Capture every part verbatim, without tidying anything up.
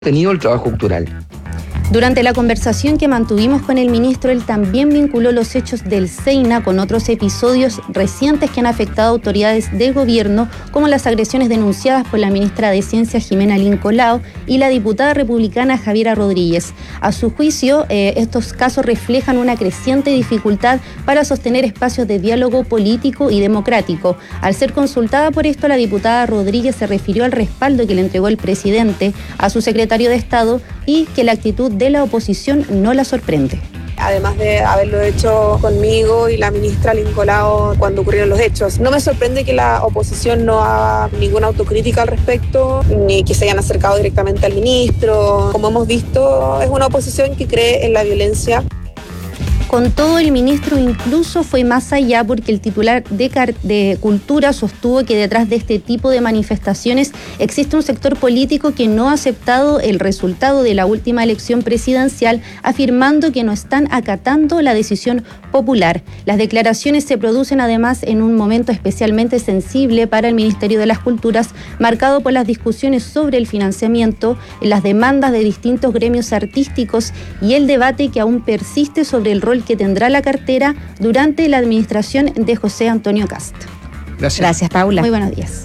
tenido el trabajo cultural. Durante la conversación que mantuvimos con el ministro, él también vinculó los hechos del SEINA con otros episodios recientes que han afectado a autoridades del gobierno, como las agresiones denunciadas por la ministra de Ciencia, Jimena Lincolao, y la diputada republicana Javiera Rodríguez. A su juicio, eh, estos casos reflejan una creciente dificultad para sostener espacios de diálogo político y democrático. Al ser consultada por esto, la diputada Rodríguez se refirió al respaldo que le entregó el presidente a su secretario de Estado y que la actitud de la oposición no la sorprende. Además de haberlo hecho conmigo y la ministra Lincolao cuando ocurrieron los hechos. No me sorprende que la oposición no haga ninguna autocrítica al respecto, ni que se hayan acercado directamente al ministro. Como hemos visto, es una oposición que cree en la violencia. Con todo, el ministro incluso fue más allá porque el titular de, Car- de Cultura sostuvo que detrás de este tipo de manifestaciones existe un sector político que no ha aceptado el resultado de la última elección presidencial, afirmando que no están acatando la decisión popular. Las declaraciones se producen además en un momento especialmente sensible para el Ministerio de las Culturas, marcado por las discusiones sobre el financiamiento, las demandas de distintos gremios artísticos y el debate que aún persiste sobre el rol que tendrá la cartera durante la administración de José Antonio Kast. Gracias. Gracias, Paula. Muy buenos días.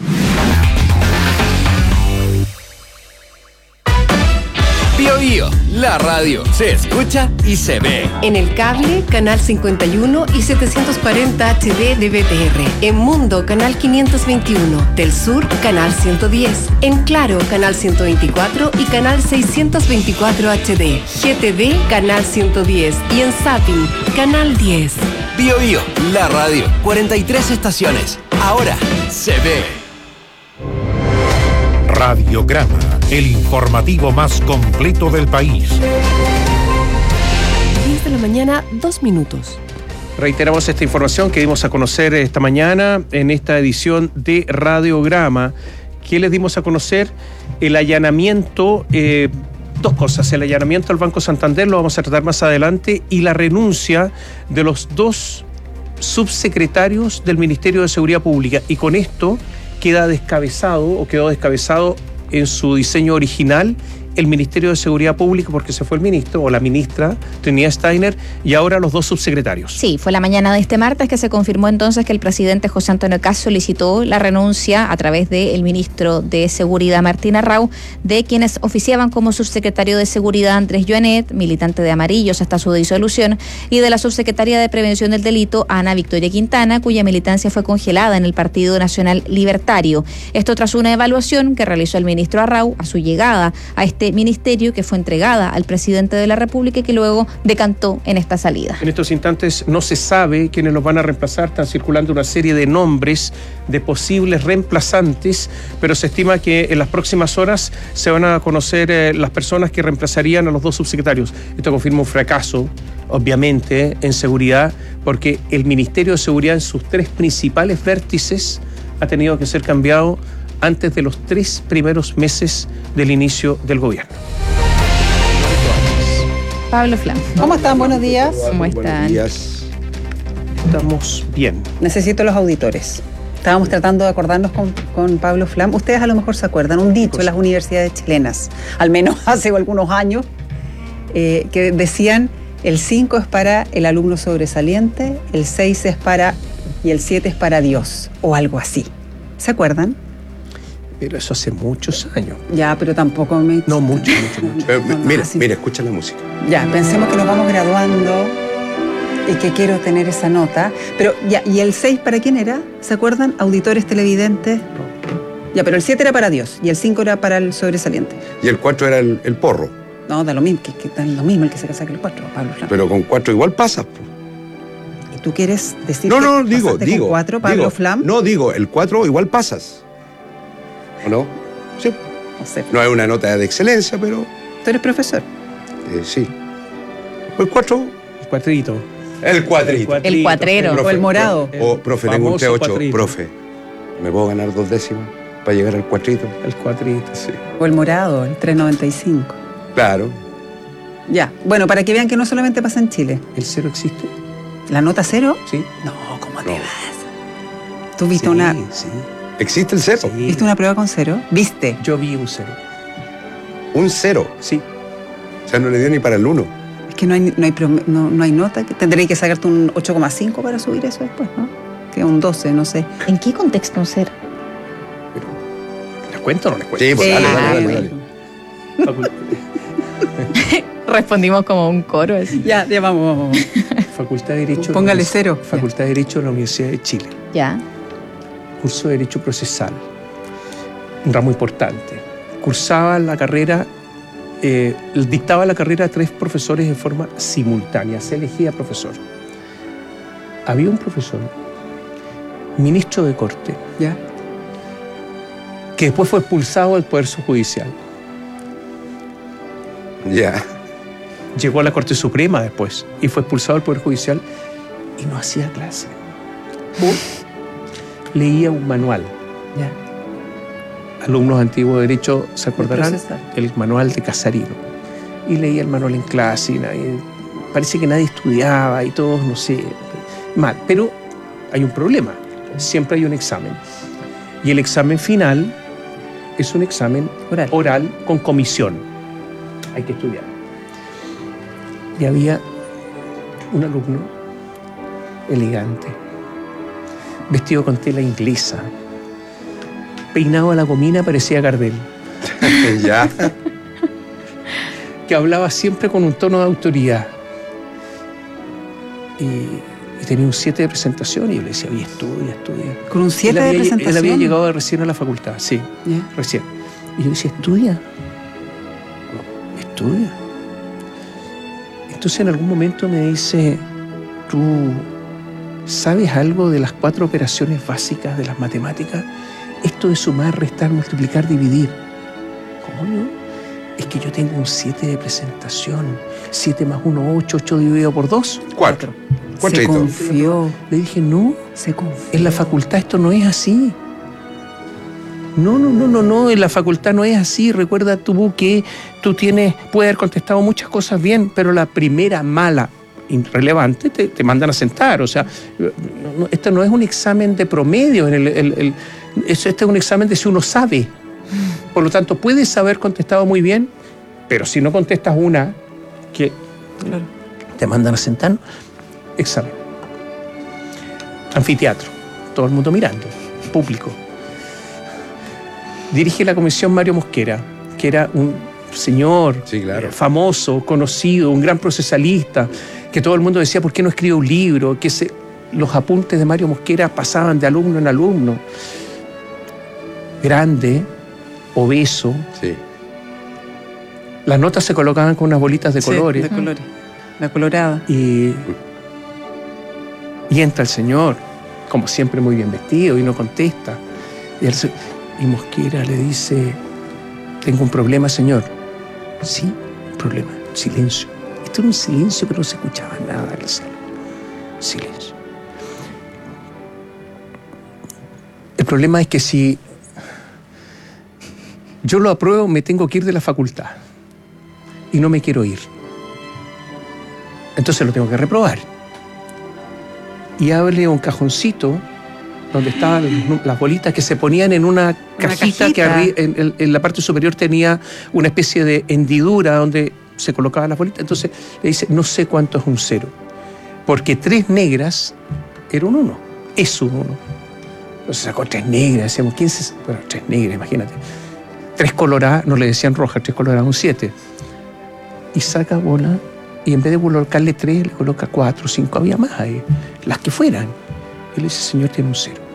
Bío Bío, la radio se escucha y se ve. En el cable, canal cincuenta y uno y setecientos cuarenta H D de B T R. En Mundo, canal quinientos veintiuno. Del Sur, canal ciento diez. En Claro, canal ciento veinticuatro y canal seiscientos veinticuatro H D. G T D, canal ciento diez. Y en Zapping, canal diez. Bío Bío, la radio, cuarenta y tres estaciones. Ahora se ve. Radiograma, el informativo más completo del país. diez de la mañana, dos minutos. Reiteramos esta información que dimos a conocer esta mañana en esta edición de Radiograma. ¿Qué les dimos a conocer? El allanamiento, eh, dos cosas, el allanamiento al Banco Santander, lo vamos a tratar más adelante, y la renuncia de los dos subsecretarios del Ministerio de Seguridad Pública. Y con esto queda descabezado o quedó descabezado en su diseño original el Ministerio de Seguridad Pública, porque se fue el ministro o la ministra Trinidad Steiner y ahora los dos subsecretarios. Sí, fue la mañana de este martes que se confirmó entonces que el presidente José Antonio Kast solicitó la renuncia a través del ministro de Seguridad Martín Arrau, de quienes oficiaban como subsecretario de Seguridad Andrés Joanet, militante de Amarillos hasta su disolución, y de la subsecretaria de Prevención del Delito Ana Victoria Quintana, cuya militancia fue congelada en el Partido Nacional Libertario. Esto tras una evaluación que realizó el ministro Arrau a su llegada a este ministerio, que fue entregada al presidente de la República y que luego decantó en esta salida. En estos instantes no se sabe quiénes los van a reemplazar, están circulando una serie de nombres de posibles reemplazantes, pero se estima que en las próximas horas se van a conocer eh, las personas que reemplazarían a los dos subsecretarios. Esto confirma un fracaso, obviamente, en seguridad, porque el Ministerio de Seguridad en sus tres principales vértices ha tenido que ser cambiado antes de los tres primeros meses del inicio del gobierno. Pablo Flam. ¿Cómo están? Buenos días. ¿Cómo están? Buenos días. Estamos bien. Necesito los auditores. Estábamos tratando de acordarnos con, con Pablo Flam. Ustedes a lo mejor se acuerdan, un dicho en las universidades chilenas, al menos hace algunos años, eh, que decían: el cinco es para el alumno sobresaliente, el seis es para, y el siete es para Dios, o algo así. ¿Se acuerdan? Pero eso hace muchos años. Ya, pero tampoco me... No, mucho, mucho, mucho. Pero, No, no, mira, así. mira, escucha la música. Ya, pensemos que nos vamos graduando y que quiero tener esa nota. Pero ya, ¿y el seis para quién era? ¿Se acuerdan? Auditores televidentes. Ya, pero el siete era para Dios y el cinco era para el sobresaliente. Y el cuatro era el, el porro. No, da lo mismo, que, que da lo mismo el que se casa que el cuatro, Pablo Flam. Pero con cuatro igual pasas. po. ¿Y tú quieres decir No, que no, digo, pasaste digo. con cuatro, Pablo digo, Flam? No, digo, el cuatro igual pasas. ¿O no? Sí. No sé. No es una nota de excelencia, pero Tú eres profesor. eh, sí. El cuatro, El cuatrito. el cuadrito. El cuatrero. O el morado. O, profe, tengo un Famoso T ocho. cuatrito. Profe, ¿me puedo ganar dos décimas para llegar al cuatrito? El cuatrito, sí. O el morado, el tres noventa y cinco. Claro. Ya, bueno, para que vean que no solamente pasa en Chile. ¿El cero existe? ¿La nota cero? Sí. No, ¿cómo te No. vas? ¿Tú viste Sí, una... sí. ¿Existe el cero? Sí. ¿Viste una prueba con cero? ¿Viste? Yo vi un cero. Un cero. Sí. O sea, no le dio ni para el uno. Es que no hay, no hay, no, no hay nota. Tendréis que sacarte un ocho coma cinco para subir eso después, ¿no? Que un doce, no sé. ¿En qué contexto un cero? ¿Les cuento o no les cuento? Sí, pues Sí, dale, ah, dale, dale, bueno. dale. Facul- Respondimos como un coro. Así. Ya, ya vamos, vamos. Facultad de Derecho. Póngale de la- cero. Facultad de Derecho de la Universidad de Chile. Ya. Curso de Derecho Procesal. Un ramo importante. Cursaba la carrera, eh, dictaba la carrera a tres profesores de forma simultánea. Se elegía profesor. Había un profesor, ministro de Corte, Ya. que después fue expulsado del Poder Judicial. Ya. Llegó a la Corte Suprema después y fue expulsado del Poder Judicial y no hacía clase. O leía un manual. Ya. Alumnos antiguos de Derecho se acordarán, procesal. el manual de Casarino. Y leía el manual en clase y nadie- parece que nadie estudiaba y todos, no sé, mal. Pero hay un problema, siempre hay un examen. Y el examen final es un examen Oral. oral con comisión. Hay que estudiar. Y había un alumno elegante, vestido con tela inglesa, peinado a la gomina, parecía Gardel, Ya. que hablaba siempre con un tono de autoridad. Y, y tenía un siete de presentación y yo le decía, oye, estudia, estudia. Con un siete Él de había- presentación. Él había llegado recién a la facultad, sí, Ya. recién. Y yo decía, estudia. Estudia. Entonces en algún momento me dice, ¿tú sabes algo de las cuatro operaciones básicas de las matemáticas? Esto de sumar, restar, multiplicar, dividir. ¿Cómo no? Es que yo tengo un siete de presentación. siete más uno, ocho, ocho dividido por dos. Cuatro. Se Cuatrito. confió. Le dije, no, Se confió. en la facultad esto no es así. No, no, no, no, no, en la facultad no es así. Recuerda tú que tú tienes, puedes haber contestado muchas cosas bien, pero la primera mala, irrelevante, te, te mandan a sentar. O sea, no, no, esto no es un examen de promedio, en el, el, el, eso, este es un examen de si uno sabe. Por lo tanto, puedes haber contestado muy bien, pero si no contestas una que Claro. te mandan a sentar, examen. Anfiteatro, todo el mundo mirando, público. Dirige la comisión Mario Mosquera, que era un señor Sí, claro. eh, famoso, conocido, un gran procesalista, que todo el mundo decía, ¿por qué no escribe un libro? Que se, los apuntes de Mario Mosquera pasaban de alumno en alumno. Grande, obeso, Sí. las notas se colocaban con unas bolitas de Sí, colores. de colores. La colorada. Y, y entra el señor, como siempre muy bien vestido, y no contesta. Y, el se- y Mosquera le dice, tengo un problema, señor. Sí, un problema. Silencio. Esto era un silencio, pero no se escuchaba nada del salón. Silencio. El problema es que si yo lo apruebo, me tengo que ir de la facultad. Y no me quiero ir. Entonces lo tengo que reprobar. Y abre un cajoncito donde estaban las bolitas que se ponían en una cajita, cajita. que arri- en, en- en la parte superior tenía una especie de hendidura donde se colocaban las bolitas. Entonces le dice, no sé cuánto es un cero. Porque tres negras era un uno. Es un uno. Entonces sacó tres negras. Decíamos, ¿quién se...? Bueno, tres negras, imagínate. Tres coloradas, no le decían rojas, tres coloradas, un siete. Y saca bola, y en vez de colocarle tres, le coloca cuatro, cinco, había más ahí, las que fueran. Y le dice, señor, tiene un cero.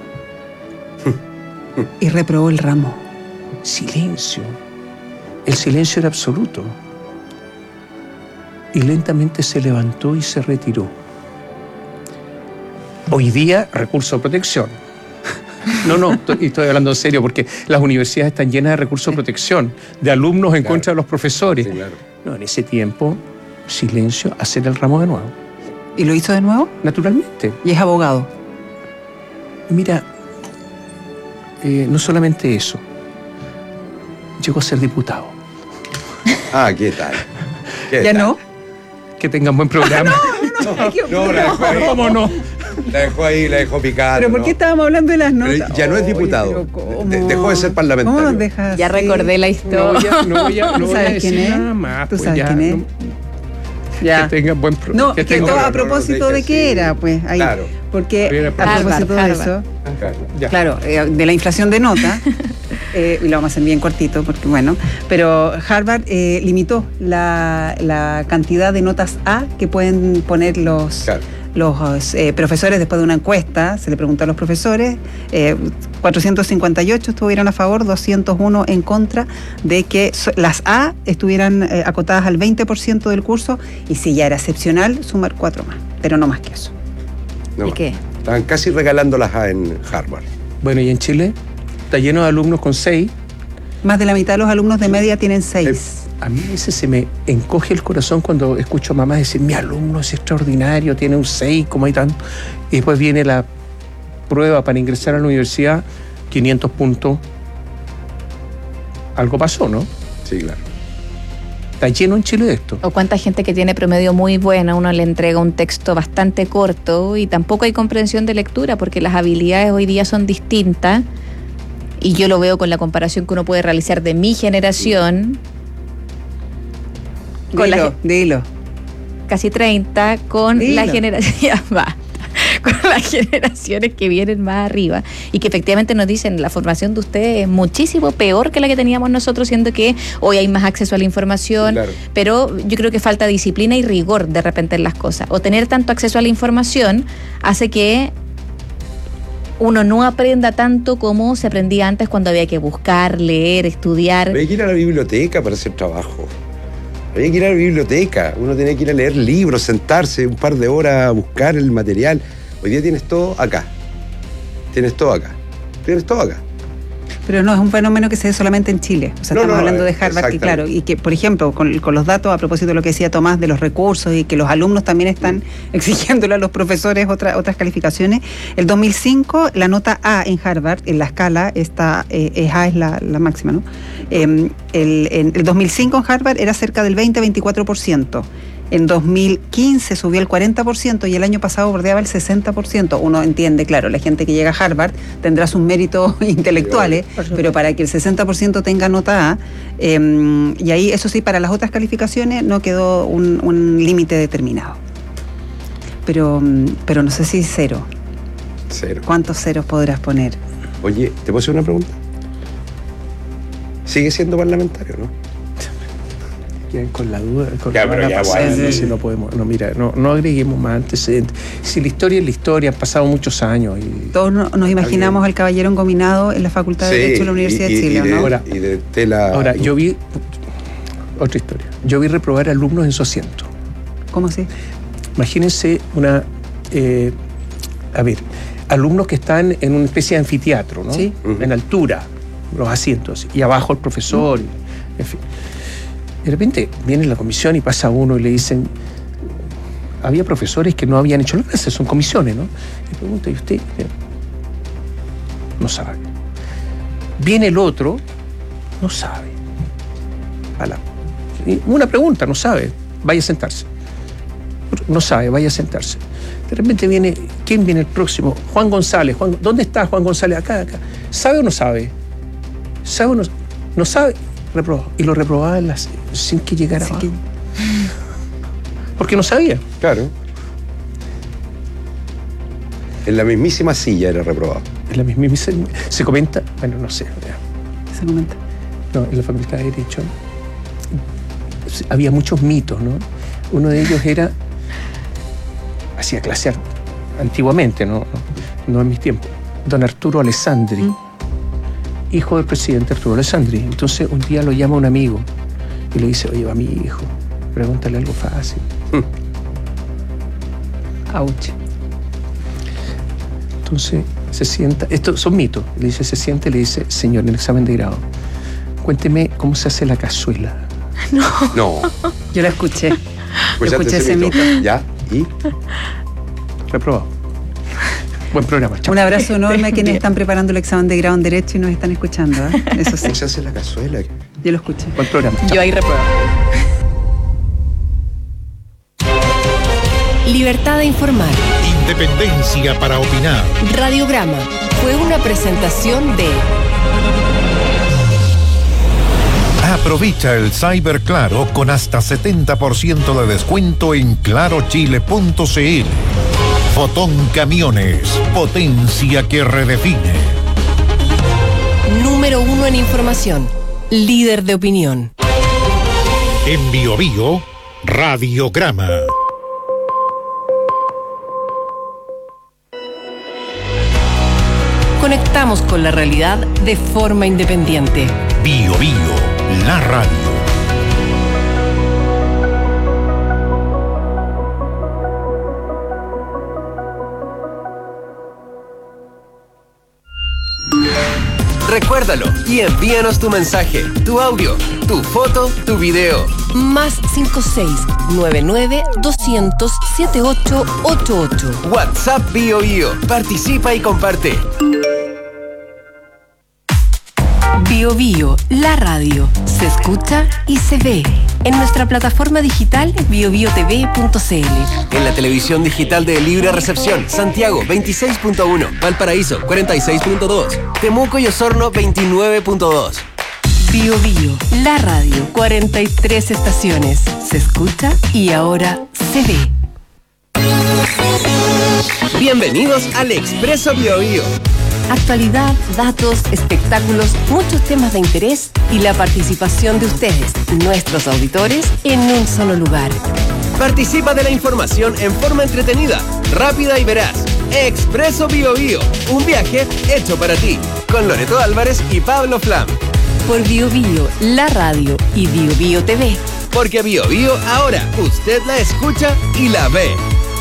Y reprobó el ramo. Silencio. El silencio era absoluto. Y lentamente se levantó y se retiró. Hoy día, recurso de protección. No, no, estoy, estoy hablando en serio, porque las universidades están llenas de recursos de protección, de alumnos en Claro. contra de los profesores. Sí, claro. No, en ese tiempo, silencio, hacer el ramo de nuevo. ¿Y lo hizo de nuevo? Naturalmente. Y es abogado. Mira, eh, no solamente eso, llegó a ser diputado. Ah, ¿qué tal? ¿Qué ¿Ya tal? no? Que tengan buen programa. No, no, no, ¿Cómo no? La dejó ahí, la dejó picada. ¿Pero por qué estábamos hablando de las notas? Pero ya no es diputado. De, dejó de ser parlamentario. ¿Cómo nos dejas? Ya recordé la historia. No voy a, no voy a, no voy a decir quién es? nada más. ¿Tú pues sabes ya, quién es? no, Ya. Que tenga buen pro, No, que que tenga todo no, a no, propósito no, de qué sí. era, pues. Ahí, Claro. Porque Era a Harvard, propósito de Harvard. eso, Ya. claro, eh, de la inflación de nota, eh, y lo vamos a hacer bien cortito, porque bueno, pero Harvard eh, limitó la, la cantidad de notas A que pueden poner los, Claro. los eh, profesores después de una encuesta. Se le preguntó a los profesores, eh, cuatrocientos cincuenta y ocho estuvieron a favor, doscientos uno en contra de que so- las A estuvieran eh, acotadas al veinte por ciento del curso, y si ya era excepcional, sumar cuatro más, pero no más que eso. No, ¿Y qué? Estaban casi regalando las A en Harvard. Bueno, y en Chile está lleno de alumnos con seis. Más de la mitad de los alumnos de media tienen seis. A mí a veces se me encoge el corazón cuando escucho a mamás decir, mi alumno es extraordinario, tiene un seis, como hay tanto. Y después viene la prueba para ingresar a la universidad, quinientos puntos. Algo pasó, ¿no? Sí, claro. Está lleno en Chile de esto. O cuánta gente que tiene promedio muy buena, uno le entrega un texto bastante corto y tampoco hay comprensión de lectura porque las habilidades hoy día son distintas. Y yo lo veo con la comparación que uno puede realizar de mi generación, con la Dilo, ge- dilo. casi treinta, con Dilo. la generación, ya va, con las generaciones que vienen más arriba y que efectivamente nos dicen la formación de ustedes es muchísimo peor que la que teníamos nosotros, siendo que hoy hay más acceso a la información, Claro. pero yo creo que falta disciplina y rigor de repente en las cosas. O tener tanto acceso a la información hace que uno no aprenda tanto como se aprendía antes cuando había que buscar, leer, estudiar. Había que ir a la biblioteca para hacer trabajo. Había que ir a la biblioteca. Uno tenía que ir a leer libros, sentarse un par de horas a buscar el material. Hoy día tienes todo acá. Tienes todo acá. Tienes todo acá. Pero no es un fenómeno que se dé solamente en Chile. O sea, No, estamos no, hablando de eh, Harvard, que exactamente. claro, y que, por ejemplo, con, con los datos, a propósito de lo que decía Tomás, de los recursos y que los alumnos también están exigiéndole a los profesores otra, otras calificaciones. El dos mil cinco, la nota A en Harvard, en la escala, está, eh, es A es la, la máxima, ¿no? Eh, el, en el dos mil cinco en Harvard era cerca del veinte a veinticuatro por ciento. En dos mil quince subió el cuarenta por ciento y el año pasado bordeaba el sesenta por ciento. Uno entiende, claro, la gente que llega a Harvard tendrá sus méritos intelectuales, pero para que el sesenta por ciento tenga nota A, eh, y ahí, eso sí, para las otras calificaciones no quedó un, un límite determinado. Pero, pero no sé si cero. Cero. ¿Cuántos ceros podrás poner? Oye, ¿te puedo hacer una pregunta? Sigue siendo parlamentario, ¿no? Quedan con la duda, con Ya, la pero van ya, pasando, bueno, no, sí. si no podemos, no, mira, no, no agreguemos más antecedentes. Si la historia es la historia, han pasado muchos años y Todos no- nos imaginamos al caballero engominado en la Facultad de Sí, Derecho de la Universidad y- de y- Chile, y de, ¿no? Ahora- y de tela. ahora yo vi otra historia. Yo vi reprobar alumnos en su asiento. ¿Cómo así? Imagínense una, eh, a ver, alumnos que están en una especie de anfiteatro, ¿no? Sí. Ujú. En altura, los asientos, y abajo el profesor, y- en fin. De repente viene la comisión y pasa uno y le dicen, había profesores que no habían hecho la clase, son comisiones, ¿no? Y pregunta, ¿y usted? No sabe. Viene el otro, no sabe. A la- y una pregunta, no sabe, vaya a sentarse. No sabe, vaya a sentarse. De repente viene, ¿quién viene el próximo? Juan González. Juan, ¿dónde está Juan González? Acá, acá. ¿Sabe o no sabe? ¿Sabe o no, no sabe? Reprobó. Y lo reprobaba en las, sin que llegara Así abajo. que- Porque no sabía. Claro. En la mismísima silla era reprobado. Es la misma, se, se comenta, bueno, no sé. ya. Se comenta. No, en la Facultad de Derecho había muchos mitos, ¿no? Uno de ellos era, hacía clase antiguamente, ¿no? No, no en mis tiempos, don Arturo Alessandri, Mm. hijo del presidente Arturo Alessandri. Entonces un día lo llama un amigo y le dice, oye, va mi hijo, pregúntale algo fácil. Ouch. Entonces se sienta, estos son mitos, le dice, se siente y le dice, señor, en el examen de grado, cuénteme cómo se hace la cazuela. No. Yo la escuché. Yo ¿Escuchaste escuché ese mito. ¿Ya? ¿Y? Reprobado. Buen programa, chao. Un abrazo enorme a quienes están preparando el examen de grado en Derecho y nos están escuchando, ¿eh? Eso sí, ¿Cómo se hace la cazuela? yo lo escuché. Buen programa, chao. Yo ahí reprobo. Libertad de informar. Independencia para opinar. Radiograma fue una presentación de... Aprovecha el Cyber Claro con hasta setenta por ciento de descuento en claro chile punto c l. Fotón Camiones, potencia que redefine. Número uno en información, líder de opinión. En Bio Bio, Radiograma. Conectamos con la realidad de forma independiente. Bio Bio, la radio. Recuérdalo y envíanos tu mensaje, tu audio, tu foto, tu video. Más cinco seis nueve nueve dos cero cero siete ocho ocho ocho. WhatsApp Bio Bio. Participa y comparte. Bio Bio, la radio, se escucha y se ve en nuestra plataforma digital bio bio t v punto c l. En la televisión digital de Libre Recepción, Santiago veintiséis punto uno, Valparaíso cuarenta y seis punto dos, Temuco y Osorno veintinueve punto dos. Bio Bio, la radio, cuarenta y tres estaciones, se escucha y ahora se ve. Bienvenidos al Expreso Bio Bio. Actualidad, datos, espectáculos, muchos temas de interés y la participación de ustedes, nuestros auditores, en un solo lugar. Participa de la información en forma entretenida, rápida y veraz. Expreso Bio Bio, un viaje hecho para ti, con Loreto Álvarez y Pablo Flam. Por Bio Bio, la radio y Bio Bio T V. Porque Bio Bio ahora usted la escucha y la ve.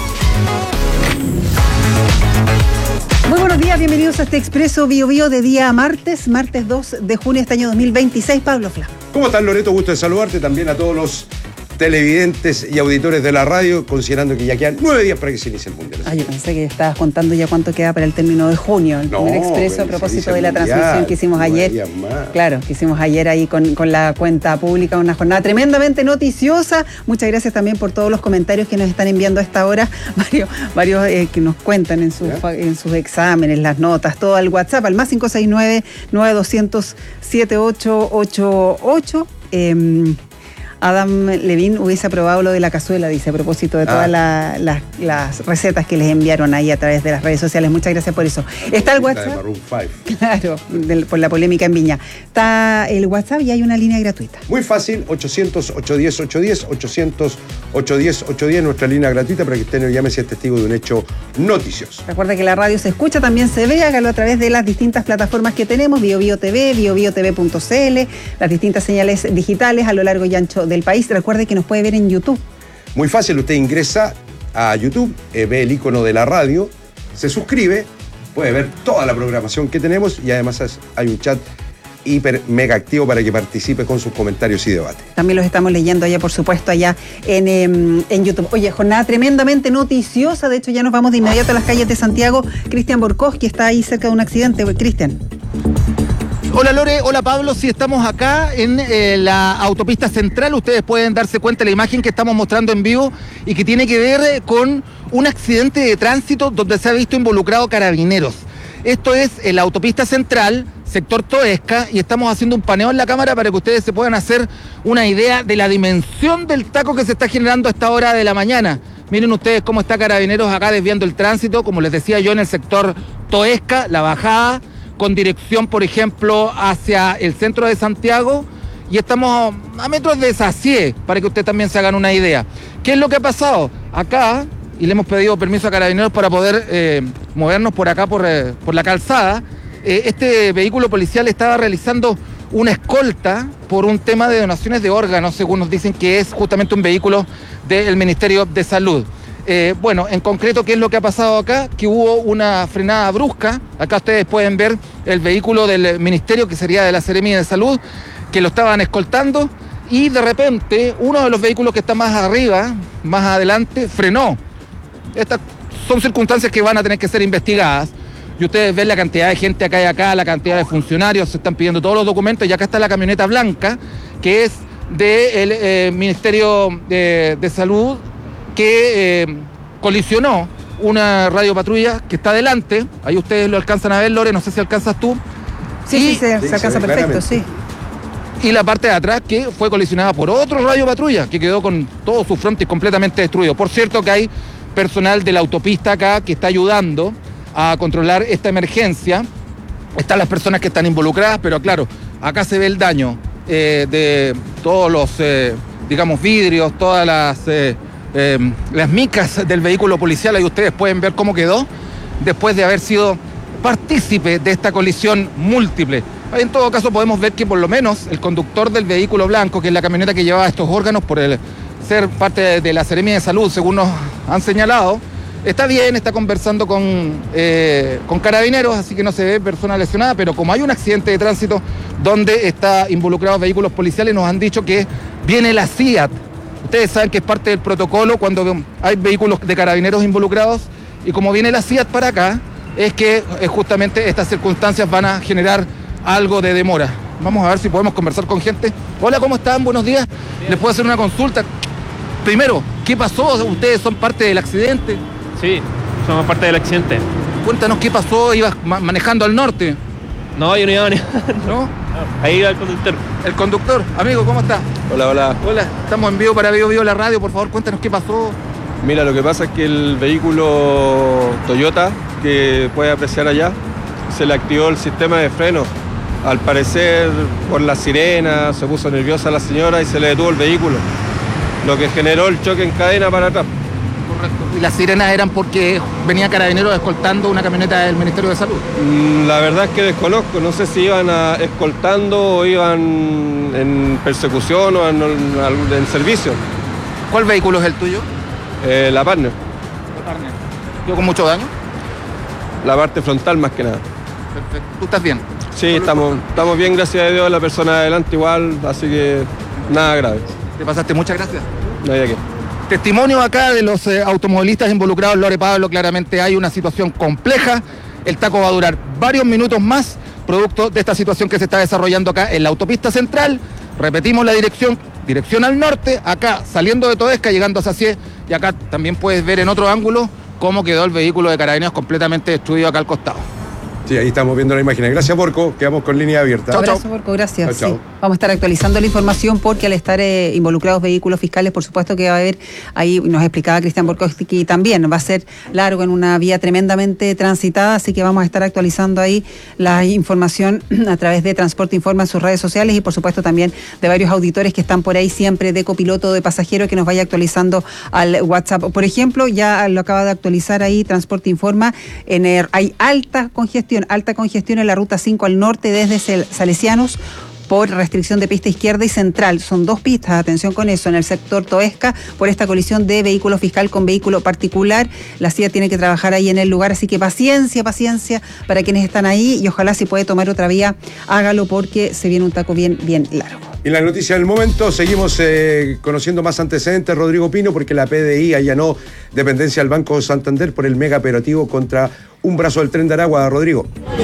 Muy buenos días, bienvenidos a este Expreso Bio Bio de día martes, martes dos de junio de este año dos mil veintiséis. Pablo Fla. ¿Cómo estás, Loreto? Gusto de saludarte, también a todos los televidentes y auditores de la radio, considerando que ya quedan nueve días para que se inicie el Mundial. Ah, yo pensé que estabas contando ya cuánto queda para el término de junio, el No, primer Expreso a pero propósito se de la inicia el transmisión Mundial, que hicimos nueve ayer. días más. Claro, que hicimos ayer ahí con, con la cuenta pública, una jornada tremendamente noticiosa. Muchas gracias también por todos los comentarios que nos están enviando a esta hora, varios, varios eh, que nos cuentan en sus, en sus exámenes, las notas, todo al WhatsApp, al más cinco seis nueve nueve dos cero cero siete ocho ocho ocho. Eh, Adam Levine hubiese aprobado lo de la cazuela, dice, a propósito de todas ah. la, la, las recetas que les enviaron ahí a través de las redes sociales. Muchas gracias por eso. Está el WhatsApp. Claro, del, por la polémica en Viña. Está el WhatsApp y hay una línea gratuita. Muy fácil, ochocientos ocho diez ocho diez, ochocientos ocho diez ocho diez, nuestra línea gratuita para que usted nos llame si es testigo de un hecho noticioso. Recuerda que la radio se escucha, también se ve, hágalo a través de las distintas plataformas que tenemos, Bio Bio T V, bio bio t v punto c l, las distintas señales digitales a lo largo y ancho del país. Recuerde que nos puede ver en YouTube. Muy fácil, usted ingresa a YouTube, eh, ve el icono de la radio, se suscribe, puede ver toda la programación que tenemos y además es, hay un chat hiper mega activo para que participe con sus comentarios y debates. También los estamos leyendo allá, por supuesto, allá en, eh, en YouTube. Oye, jornada tremendamente noticiosa, de hecho ya nos vamos de inmediato a las calles de Santiago. Cristian Borkowski está ahí cerca de un accidente. Cristian. Hola Lore, hola Pablo, sí estamos acá en eh, la autopista central, ustedes pueden darse cuenta de la imagen que estamos mostrando en vivo y que tiene que ver eh, con un accidente de tránsito donde se ha visto involucrado carabineros. Esto es en la autopista central, sector Toesca, y estamos haciendo un paneo en la cámara para que ustedes se puedan hacer una idea de la dimensión del taco que se está generando a esta hora de la mañana. Miren ustedes cómo está Carabineros acá desviando el tránsito, como les decía yo, en el sector Toesca, la bajada, con dirección, por ejemplo, hacia el centro de Santiago, y estamos a metros de Sacié, para que ustedes también se hagan una idea. ¿Qué es lo que ha pasado? Acá, y le hemos pedido permiso a Carabineros para poder eh, movernos por acá, por, eh, por la calzada, eh, este vehículo policial estaba realizando una escolta por un tema de donaciones de órganos, según nos dicen que es justamente un vehículo del Ministerio de Salud. Eh, bueno, en concreto, ¿qué es lo que ha pasado acá? Que hubo una frenada brusca. Acá ustedes pueden ver el vehículo del Ministerio, que sería de la Seremi de Salud, que lo estaban escoltando, y de repente uno de los vehículos que está más arriba, más adelante, frenó. Estas son circunstancias que van a tener que ser investigadas. Y ustedes ven la cantidad de gente acá y acá, la cantidad de funcionarios, se están pidiendo todos los documentos, y acá está la camioneta blanca, que es del eh, Ministerio de, de Salud, que eh, colisionó una radiopatrulla que está adelante, ahí ustedes lo alcanzan a ver, Lore, no sé si alcanzas tú. Sí, y, sí, se, se alcanza perfecto, sí. Y la parte de atrás que fue colisionada por otro radiopatrulla que quedó con todo su frontis completamente destruido. Por cierto que hay personal de la autopista acá que está ayudando a controlar esta emergencia. Están las personas que están involucradas, pero claro, acá se ve el daño eh, de todos los, eh, digamos, vidrios, todas las, eh, eh, las micas del vehículo policial. Ahí ustedes pueden ver cómo quedó después de haber sido partícipe de esta colisión múltiple. En todo caso podemos ver que por lo menos el conductor del vehículo blanco, que es la camioneta que llevaba estos órganos por el ser parte de la Seremia de Salud, según nos han señalado, está bien, está conversando con, eh, con carabineros, así que no se ve persona lesionada, pero como hay un accidente de tránsito donde está involucrados vehículos policiales, nos han dicho que viene la C I A T. Ustedes saben que es parte del protocolo cuando hay vehículos de carabineros involucrados, y como viene la C I A T para acá, es que eh, justamente estas circunstancias van a generar algo de demora. Vamos a ver si podemos conversar con gente. Hola, ¿cómo están? Buenos días. ¿Les puedo hacer una consulta? Primero, ¿qué pasó? ¿Ustedes son parte del accidente? Sí, somos parte del accidente. Cuéntanos qué pasó. ¿Ibas ma- manejando al norte? No, yo no iba manejando. ¿No? Ahí iba el conductor. El conductor. Amigo, ¿cómo está? Hola, hola. Hola, estamos en vivo para Vivo Vivo la radio. Por favor, cuéntanos qué pasó. Mira, lo que pasa es que el vehículo Toyota, que puede apreciar allá, se le activó el sistema de freno. Al parecer, por la sirena, se puso nerviosa la señora y se le detuvo el vehículo, lo que generó el choque en cadena para atrás. Correcto. ¿Y las sirenas eran porque venía carabineros escoltando una camioneta del Ministerio de Salud? La verdad es que desconozco, no sé si iban a, escoltando o iban en persecución o en, en, en servicio. ¿Cuál vehículo es el tuyo? Eh, la Partner. La Partner. ¿Quedó con mucho daño? La parte frontal más que nada. Perfecto. ¿Tú estás bien? Sí, estamos, estamos bien, gracias a Dios, la persona de adelante igual, así que nada grave. Te pasaste, muchas gracias. No hay de qué. Testimonio acá de los eh, automovilistas involucrados, Lore Pablo, claramente hay una situación compleja. El taco va a durar varios minutos más, producto de esta situación que se está desarrollando acá en la autopista central. Repetimos la dirección, dirección al norte, acá saliendo de Toesca, llegando hacia Cie, y acá también puedes ver en otro ángulo cómo quedó el vehículo de Carabineros completamente destruido acá al costado. Sí, ahí estamos viendo la imagen. Gracias, Borco. Quedamos con línea abierta. Chau, Abrazo, Borco, gracias. Chau, chau. Sí. Vamos a estar actualizando la información porque al estar eh, involucrados vehículos fiscales, por supuesto que va a haber, ahí nos explicaba Cristian Borkowski también, va a ser largo en una vía tremendamente transitada, así que vamos a estar actualizando ahí la información a través de Transporte Informa en sus redes sociales y por supuesto también de varios auditores que están por ahí siempre de copiloto de pasajero que nos vaya actualizando al WhatsApp. Por ejemplo, ya lo acaba de actualizar ahí Transporte Informa, en el, hay alta congestión, alta congestión en la ruta cinco al norte desde Salesianos por restricción de pista izquierda y central. Son dos pistas, atención con eso, en el sector Toesca, por esta colisión de vehículo fiscal con vehículo particular. La C I A tiene que trabajar ahí en el lugar, así que paciencia, paciencia para quienes están ahí y ojalá si puede tomar otra vía, hágalo porque se viene un taco bien, bien largo. Y en la noticia del momento seguimos eh, conociendo más antecedentes, Rodrigo Pino, porque la P D I allanó dependencia del Banco Santander por el mega operativo contra un brazo del Tren de Aragua. Rodrigo.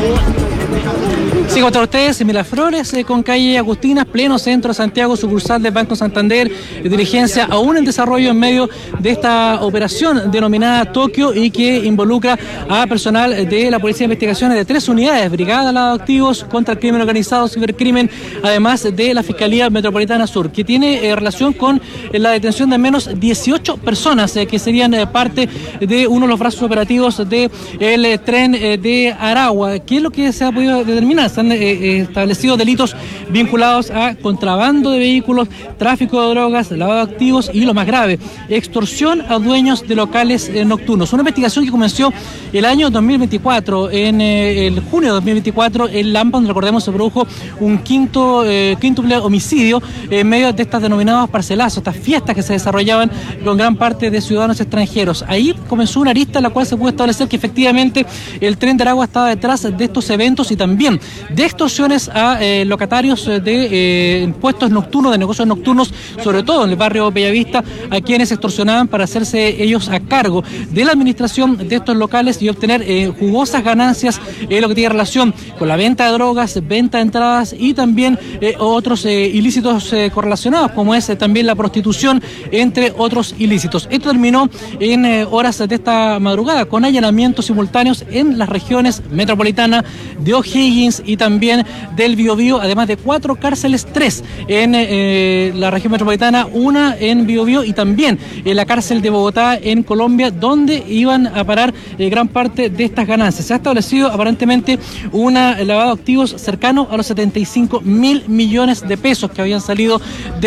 Sí, contra ustedes, en Miraflores, eh, con calle Agustinas, pleno centro de Santiago, sucursal del Banco Santander, eh, diligencia aún en desarrollo en medio de esta operación denominada Tokio y que involucra a personal de la Policía de Investigaciones de tres unidades, Brigada Lavado de Activos, contra el crimen organizado, cibercrimen, además de la Fiscalía Metropolitana Sur, que tiene eh, relación con eh, la detención de al menos dieciocho personas eh, que serían eh, parte de uno de los brazos operativos del de eh, tren eh, de Aragua. ¿Qué es lo que se ha podido determinar? Se han eh, establecido delitos vinculados a contrabando de vehículos, tráfico de drogas, lavado de activos y lo más grave, extorsión a dueños de locales eh, nocturnos. Una investigación que comenzó el año dos mil veinticuatro, en eh, el junio de dos mil veinticuatro, en Lampan, recordemos, se produjo un quinto eh, quíntuple homicidio en medio de estas denominadas parcelazos, estas fiestas que se desarrollaban con gran parte de ciudadanos extranjeros. Ahí comenzó una arista en la cual se pudo establecer que efectivamente el Tren de Aragua estaba detrás de estos eventos y también de extorsiones a eh, locatarios dueños de eh, puestos nocturnos, de negocios nocturnos, sobre todo en el barrio Bellavista, a quienes extorsionaban para hacerse ellos a cargo de la administración de estos locales y obtener eh, jugosas ganancias en lo que tiene relación con la venta de drogas, venta de entradas y también eh, otros eh, ilícitos eh, correlacionados, como es eh, también la prostitución, entre otros ilícitos. Esto terminó en eh, horas de esta madrugada con allanamientos simultáneos en las regiones metropolitana de O'Higgins y también del Biobío, además de cuatro cárceles, tres en eh, la región metropolitana, una en Biobío y también en la cárcel de Bogotá en Colombia, donde iban a parar eh, gran parte de estas ganancias. Se ha establecido aparentemente un lavado de activos cercano a los setenta y cinco mil millones de pesos que habían salido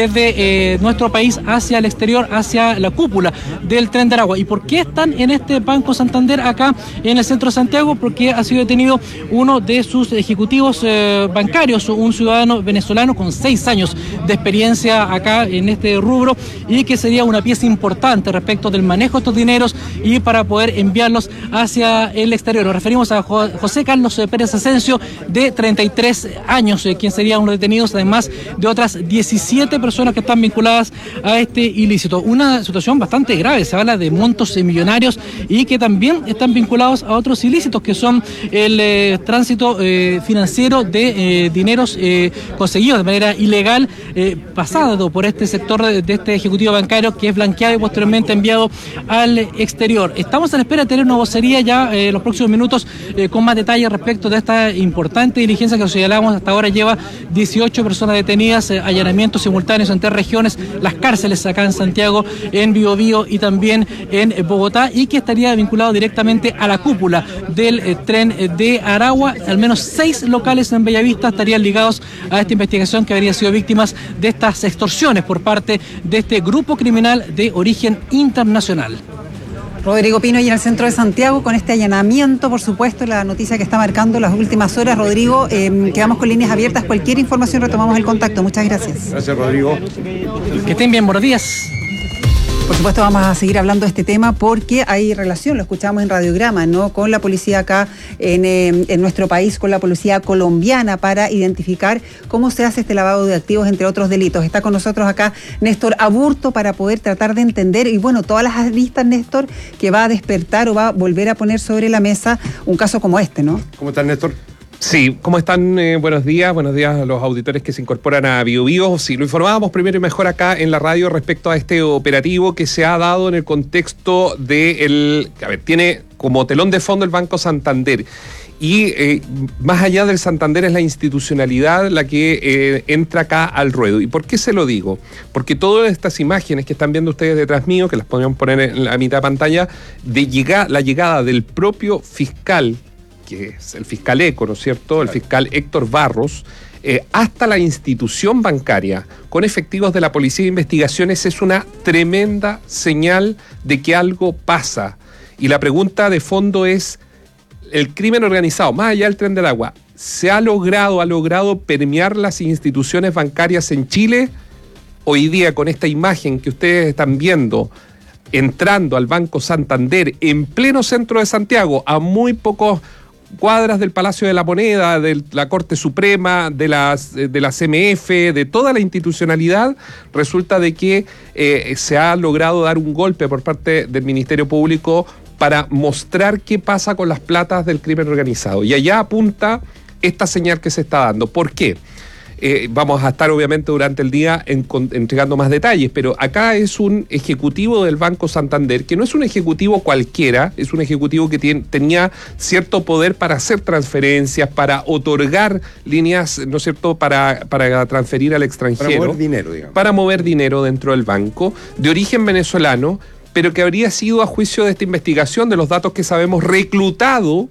desde eh, nuestro país hacia el exterior, hacia la cúpula del Tren de Aragua. ¿Y por qué están en este Banco Santander acá en el centro de Santiago? Porque ha sido detenido uno de sus ejecutivos eh, bancarios, un ciudadano venezolano con seis años de experiencia acá en este rubro y que sería una pieza importante respecto del manejo de estos dineros y para poder enviarlos hacia el exterior. Nos referimos a José Carlos Pérez Asensio, de treinta y tres años, eh, quien sería uno de los detenidos, además de otras diecisiete personas que están vinculadas a este ilícito. Una situación bastante grave, se habla de montos millonarios y que también están vinculados a otros ilícitos que son el eh, tránsito eh, financiero de eh, dineros eh, conseguidos de manera ilegal, eh, pasado por este sector de, de este ejecutivo bancario, que es blanqueado y posteriormente enviado al exterior. Estamos en espera de tener una vocería ya eh, en los próximos minutos eh, con más detalles respecto de esta importante diligencia que os señalamos. Hasta ahora lleva dieciocho personas detenidas, eh, allanamientos simultáneos en tres regiones, las cárceles acá en Santiago, en Biobío y también en Bogotá, y que estaría vinculado directamente a la cúpula del eh, Tren de Aragua. Al menos seis locales en Bellavista estarían ligados a esta investigación, que habrían sido víctimas de estas extorsiones por parte de este grupo criminal de origen internacional. Rodrigo Pino, y en el centro de Santiago, con este allanamiento, por supuesto, la noticia que está marcando las últimas horas. Rodrigo, eh, quedamos con líneas abiertas. Cualquier información retomamos el contacto. Muchas gracias. Gracias, Rodrigo. Que estén bien, buenos días. Por supuesto, vamos a seguir hablando de este tema porque hay relación, lo escuchamos en Radiograma, ¿no?, con la policía acá en, eh, en nuestro país, con la policía colombiana, para identificar cómo se hace este lavado de activos, entre otros delitos. Está con nosotros acá Néstor Aburto para poder tratar de entender, y bueno, todas las aristas, Néstor, que va a despertar o va a volver a poner sobre la mesa un caso como este, ¿no? ¿Cómo estás, Néstor? Sí, ¿cómo están? Eh, buenos días, buenos días a los auditores que se incorporan a Biobío. Sí, lo informábamos primero y mejor acá en la radio respecto a este operativo que se ha dado en el contexto de el, a ver, tiene como telón de fondo el Banco Santander. Y eh, más allá del Santander es la institucionalidad la que eh, entra acá al ruedo. ¿Y por qué se lo digo? Porque todas estas imágenes que están viendo ustedes detrás mío, que las podrían poner en la mitad de pantalla, de llega, la llegada del propio fiscal, que es el fiscal ECO, ¿no es cierto?, el fiscal Héctor Barros, eh, hasta la institución bancaria, con efectivos de la Policía de Investigaciones, es una tremenda señal de que algo pasa. Y la pregunta de fondo es, el crimen organizado, más allá del Tren del Agua, ¿se ha logrado, ha logrado permear las instituciones bancarias en Chile? Hoy día, con esta imagen que ustedes están viendo, entrando al Banco Santander en pleno centro de Santiago, a muy pocos cuadras del Palacio de la Moneda, de la Corte Suprema, de, las, de la C M F, de toda la institucionalidad, resulta de que eh, se ha logrado dar un golpe por parte del Ministerio Público para mostrar qué pasa con las platas del crimen organizado. Y allá apunta esta señal que se está dando. ¿Por qué? Eh, vamos a estar obviamente durante el día en, con, entregando más detalles, pero acá es un ejecutivo del Banco Santander, que no es un ejecutivo cualquiera, es un ejecutivo que tiene, tenía cierto poder para hacer transferencias, para otorgar líneas, ¿no es cierto?, para, para transferir al extranjero. Para mover dinero, digamos. Para mover dinero dentro del banco, de origen venezolano, pero que habría sido, a juicio de esta investigación, de los datos que sabemos, reclutado,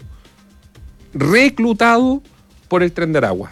reclutado por el Tren de Aragua,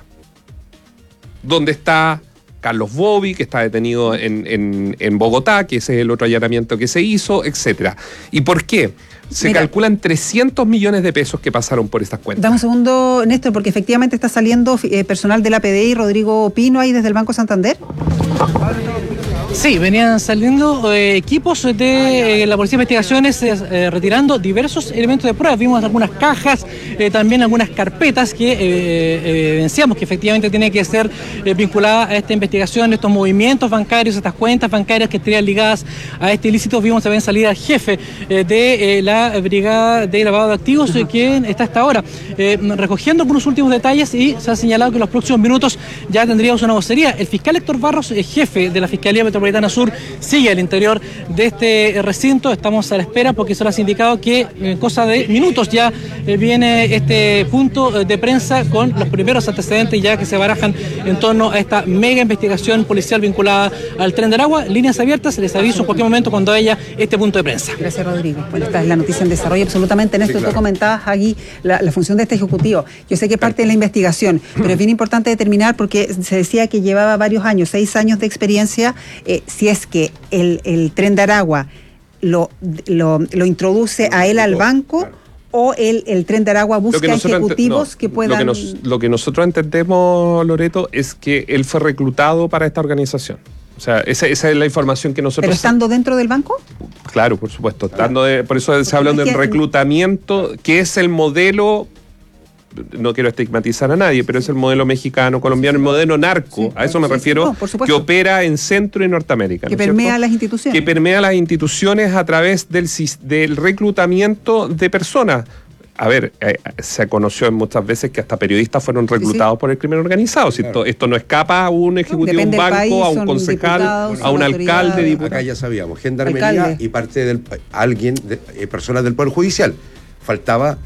donde está Carlos Bobby, que está detenido en, en, en Bogotá, que ese es el otro allanamiento que se hizo, etcétera. ¿Y por qué? Se Mira, calculan trescientos millones de pesos que pasaron por estas cuentas. Dame un segundo, Néstor, porque efectivamente está saliendo eh, personal de la P D I, Rodrigo Pino, ahí desde el Banco Santander. Sí, venían saliendo eh, equipos de eh, la Policía de Investigaciones eh, retirando diversos elementos de prueba. Vimos algunas cajas, eh, también algunas carpetas que eh, evidenciamos que efectivamente tiene que ser eh, vinculada a esta investigación, estos movimientos bancarios, estas cuentas bancarias que estarían ligadas a este ilícito. Vimos también salir al jefe eh, de eh, la Brigada de Lavado de Activos, eh, quien está hasta ahora eh, recogiendo algunos últimos detalles, y se ha señalado que en los próximos minutos ya tendríamos una vocería. El fiscal Héctor Barros, eh, jefe de la Fiscalía Metropolitana Sur, sigue al interior de este recinto. Estamos a la espera porque se nos ha indicado que en cosa de minutos ya eh, viene este punto de prensa con los primeros antecedentes ya que se barajan en torno a esta mega investigación policial vinculada al Tren del Agua. Líneas abiertas, les aviso en cualquier momento cuando haya este punto de prensa. Gracias, Rodrigo. Bueno, esta es la noticia en desarrollo absolutamente. En esto sí, claro. Tú comentabas aquí la, la función de este ejecutivo. Yo sé que parte de la investigación, pero es bien importante determinar porque se decía que llevaba varios años, seis años de experiencia. Eh, si es que el, el Tren de Aragua lo, lo, lo introduce a él al banco, claro, o el, el Tren de Aragua busca que ejecutivos no, que puedan... Lo que, nos, lo que nosotros entendemos, Loreto, es que él fue reclutado para esta organización. O sea, esa, esa es la información que nosotros... ¿Pero estando dentro del banco? Claro, por supuesto. Estando de, por eso Porque se habla del reclutamiento, que es el modelo... No quiero estigmatizar a nadie, pero es el modelo mexicano, colombiano, el modelo narco, sí, a eso me sí, refiero, no, que opera en Centro y Norteamérica. Que ¿no permea cierto? las instituciones. Que permea las instituciones a través del, del reclutamiento de personas. A ver, eh, se conoció muchas veces que hasta periodistas fueron reclutados sí, sí. por el crimen organizado. Si claro. esto, esto no escapa a un ejecutivo de un banco, país, a un concejal, a un alcalde, diputado. Acá ya sabíamos, gendarmería alcalde. Y parte del alguien, de, eh, personas del Poder Judicial. Faltaba...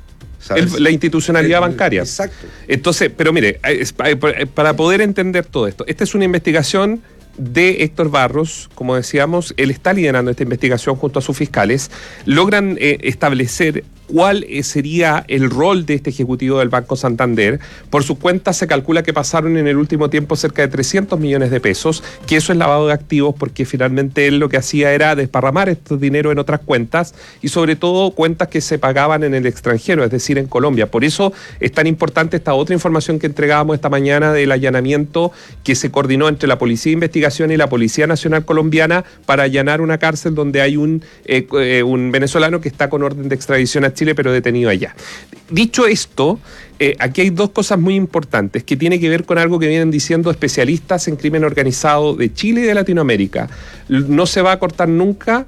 El, la institucionalidad el, bancaria. Exacto. Entonces, pero mire, para poder entender todo esto, esta es una investigación de Héctor Barros, como decíamos, él está liderando esta investigación junto a sus fiscales, logran eh, establecer cuál sería el rol de este ejecutivo del Banco Santander. Por su cuenta se calcula que pasaron en el último tiempo cerca de trescientos millones de pesos, que eso es lavado de activos porque finalmente él lo que hacía era desparramar este dinero en otras cuentas y sobre todo cuentas que se pagaban en el extranjero, es decir, en Colombia. Por eso es tan importante esta otra información que entregábamos esta mañana del allanamiento que se coordinó entre la Policía de Investigación y la Policía Nacional Colombiana para allanar una cárcel donde hay un, eh, eh, un venezolano que está con orden de extradición a Chile, pero detenido allá. Dicho esto, eh, aquí hay dos cosas muy importantes que tiene que ver con algo que vienen diciendo especialistas en crimen organizado de Chile y de Latinoamérica. No se va a cortar nunca,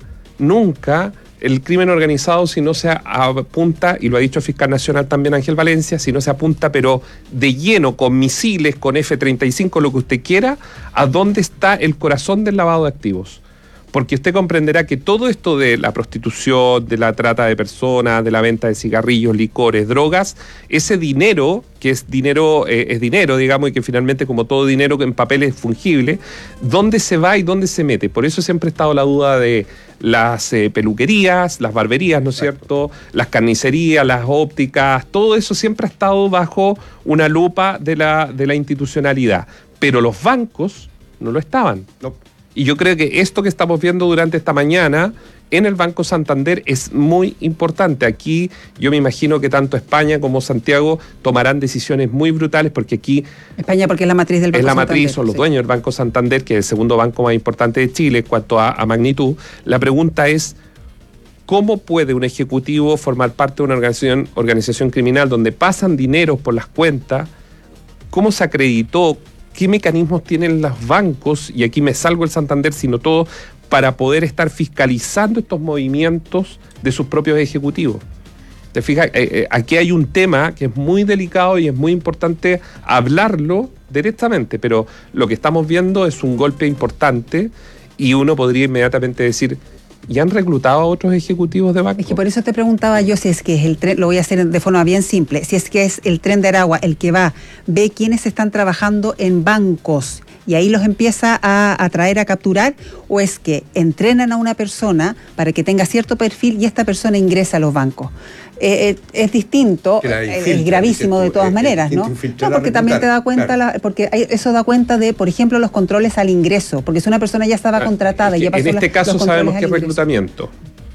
nunca el crimen organizado si no se apunta, y lo ha dicho el fiscal nacional también Ángel Valencia, si no se apunta pero de lleno con misiles, con F treinta y cinco, lo que usted quiera, a dónde está el corazón del lavado de activos. Porque usted comprenderá que todo esto de la prostitución, de la trata de personas, de la venta de cigarrillos, licores, drogas, ese dinero, que es dinero, eh, es dinero, digamos, y que finalmente, como todo dinero en papel es fungible, ¿dónde se va y dónde se mete? Por eso siempre ha estado la duda de las eh, peluquerías, las barberías, ¿no es cierto?, las carnicerías, las ópticas, todo eso siempre ha estado bajo una lupa de la, de la institucionalidad. Pero los bancos no lo estaban. No. Y yo creo que esto que estamos viendo durante esta mañana en el Banco Santander es muy importante. Aquí yo me imagino que tanto España como Santiago tomarán decisiones muy brutales porque aquí... España porque es la matriz del Banco Santander. Es la matriz, son los sí. dueños del Banco Santander, que es el segundo banco más importante de Chile en cuanto a, a magnitud. La pregunta es, ¿cómo puede un ejecutivo formar parte de una organización, organización criminal donde pasan dineros por las cuentas? ¿Cómo se acreditó? ¿Qué mecanismos tienen los bancos, y aquí me salgo el Santander, sino todo, para poder estar fiscalizando estos movimientos de sus propios ejecutivos? ¿Te fijas? Eh, eh, aquí hay un tema que es muy delicado y es muy importante hablarlo directamente, pero lo que estamos viendo es un golpe importante y uno podría inmediatamente decir... ¿Y han reclutado a otros ejecutivos de banco? Es que por eso te preguntaba yo si es que es el tren, lo voy a hacer de forma bien simple, si es que es el Tren de Aragua el que va, ve quiénes están trabajando en bancos y ahí los empieza a, a traer a capturar, o es que entrenan a una persona para que tenga cierto perfil y esta persona ingresa a los bancos. Eh, eh, es distinto, es, es gravísimo de todas es, maneras, es ¿no? No, porque también te da cuenta, claro. la, porque hay, eso da cuenta de, por ejemplo, los controles al ingreso, porque si una persona ya estaba contratada y ya pasó en este la, caso sabemos que es reclutamiento.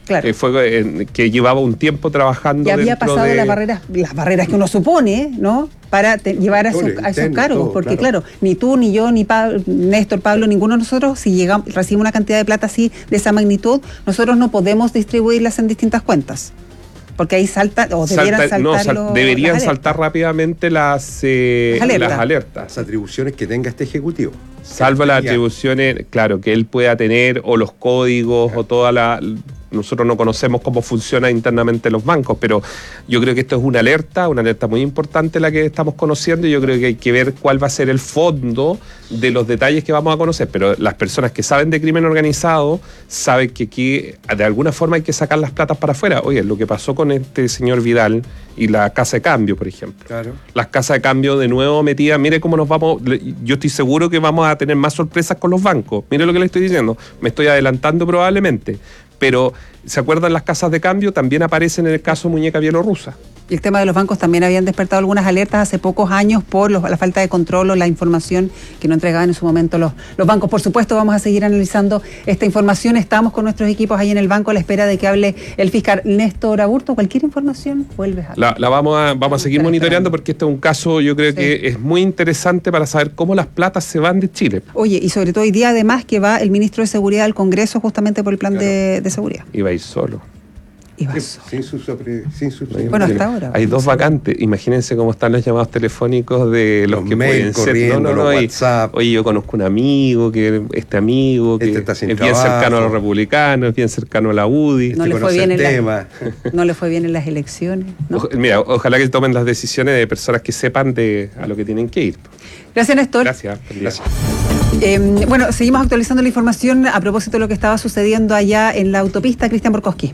Claro. Que fue eh, que llevaba un tiempo trabajando. Y había dentro pasado de... las barreras, las barreras que uno supone, ¿no? Para te, llevar a, su, a esos cargos, todo, porque claro. claro, ni tú, ni yo, ni Pablo, Néstor, Pablo, ninguno de nosotros, si llegamos, recibimos una cantidad de plata así, de esa magnitud, nosotros no podemos distribuirlas en distintas cuentas. Porque ahí salta, o debieran Salta, saltar no, sal, los, deberían las saltar rápidamente las, eh, las, alertas. las alertas. Las atribuciones que tenga este ejecutivo. Salvo las atribuciones, claro, que él pueda tener, o los códigos, claro. o toda la... Nosotros no conocemos cómo funciona internamente los bancos, pero yo creo que esto es una alerta, una alerta muy importante la que estamos conociendo, y yo creo que hay que ver cuál va a ser el fondo de los detalles que vamos a conocer. Pero las personas que saben de crimen organizado saben que aquí de alguna forma hay que sacar las platas para afuera. Oye, lo que pasó con este señor Vidal y la casa de cambio, por ejemplo. Claro. Las casas de cambio de nuevo metidas, mire cómo nos vamos, yo estoy seguro que vamos a tener más sorpresas con los bancos. Mire lo que le estoy diciendo, me estoy adelantando probablemente. Pero, ¿se acuerdan las casas de cambio? También aparecen en el caso muñeca bielorrusa. Y el tema de los bancos también habían despertado algunas alertas hace pocos años por los, la falta de control o la información que no entregaban en su momento los, los bancos. Por supuesto, vamos a seguir analizando esta información. Estamos con nuestros equipos ahí en el banco a la espera de que hable el fiscal Néstor Aburto. Cualquier información, vuelves a... La, la vamos a, vamos a seguir monitoreando porque este es un caso, yo creo sí. que es muy interesante para saber cómo las platas se van de Chile. Oye, y sobre todo hoy día además que va el ministro de Seguridad al Congreso justamente por el plan claro. de, de seguridad. Iba a ir solo. Sin, sin su, sin su bueno, hasta ahora. Hay dos vacantes. Imagínense cómo están los llamados telefónicos de los, los que pueden ser. No, no, no. Hay, oye, yo conozco un amigo, que este amigo, que este es bien trabajo. cercano a los republicanos, es bien cercano a la U D I. No, este le, fue bien en la, no le fue bien en las elecciones. ¿no? O, mira, ojalá que tomen las decisiones de personas que sepan de a lo que tienen que ir. Gracias, Néstor. Gracias. Gracias. Eh, bueno, seguimos actualizando la información a propósito de lo que estaba sucediendo allá en la autopista. Cristian Borkowski.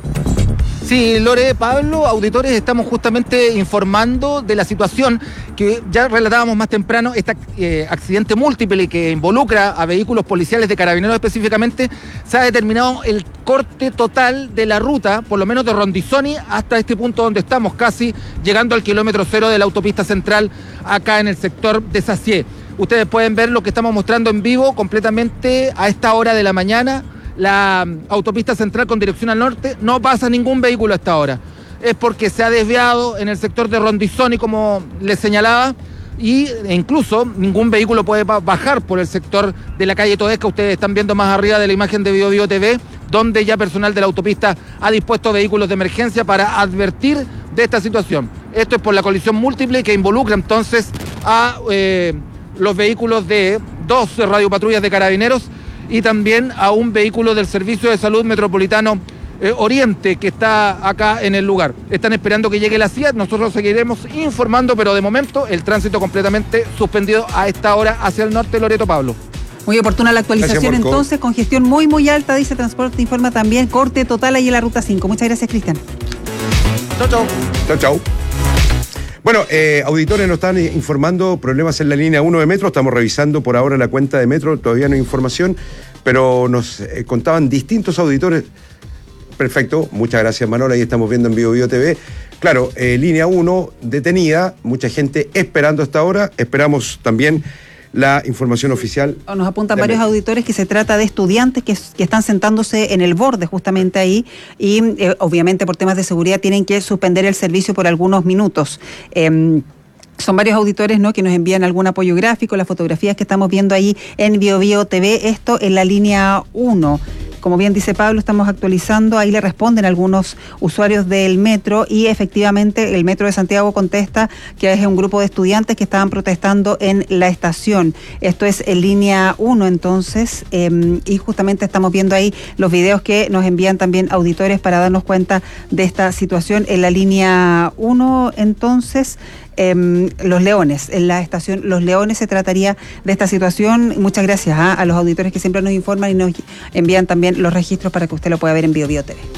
Sí, Lore, Pablo, auditores, estamos justamente informando de la situación que ya relatábamos más temprano, este eh, accidente múltiple que involucra a vehículos policiales de Carabineros específicamente. Se ha determinado el corte total de la ruta, por lo menos de Rondizoni hasta este punto donde estamos, casi llegando al kilómetro cero de la autopista central, acá en el sector de Sacié. Ustedes pueden ver lo que estamos mostrando en vivo completamente a esta hora de la mañana. La autopista central con dirección al norte, no pasa ningún vehículo hasta ahora. Es porque se ha desviado en el sector de Rondizoni, como les señalaba, y e incluso ningún vehículo puede bajar por el sector de la calle Todesca. Ustedes están viendo más arriba de la imagen de Bio Bio T V, donde ya personal de la autopista ha dispuesto vehículos de emergencia para advertir de esta situación. Esto es por la colisión múltiple que involucra entonces a eh, los vehículos de dos radiopatrullas de Carabineros y también a un vehículo del Servicio de Salud Metropolitano eh, Oriente que está acá en el lugar. Están esperando que llegue la C I A T, nosotros seguiremos informando, pero de momento el tránsito completamente suspendido a esta hora hacia el norte. Loreto, Pablo. Muy oportuna la actualización entonces, congestión muy muy alta, dice Transporte Informa también, corte total ahí en la ruta cinco. Muchas gracias, Cristian. Chau, chau. Chau, chau. Bueno, eh, auditores nos están informando problemas en la línea uno de Metro, estamos revisando por ahora la cuenta de Metro, todavía no hay información, pero nos eh, contaban distintos auditores. Perfecto, muchas gracias Manolo, ahí estamos viendo en Bio Bio T V. Claro, eh, línea uno detenida, mucha gente esperando hasta ahora, esperamos también la información oficial. Nos apuntan varios auditores que se trata de estudiantes que, que están sentándose en el borde justamente ahí y eh, obviamente por temas de seguridad tienen que suspender el servicio por algunos minutos. Eh, Son varios auditores, ¿no?, que nos envían algún apoyo gráfico, las fotografías que estamos viendo ahí en Bio Bio T V, esto en la línea uno. Como bien dice Pablo, estamos actualizando, ahí le responden algunos usuarios del metro y efectivamente el Metro de Santiago contesta que es un grupo de estudiantes que estaban protestando en la estación. Esto es en línea uno entonces, eh, y justamente estamos viendo ahí los videos que nos envían también auditores para darnos cuenta de esta situación en la línea uno entonces. Eh, Los Leones, en la estación Los Leones se trataría de esta situación. Muchas gracias ¿eh? a los auditores que siempre nos informan y nos envían también los registros para que usted lo pueda ver en Bio Bio T V.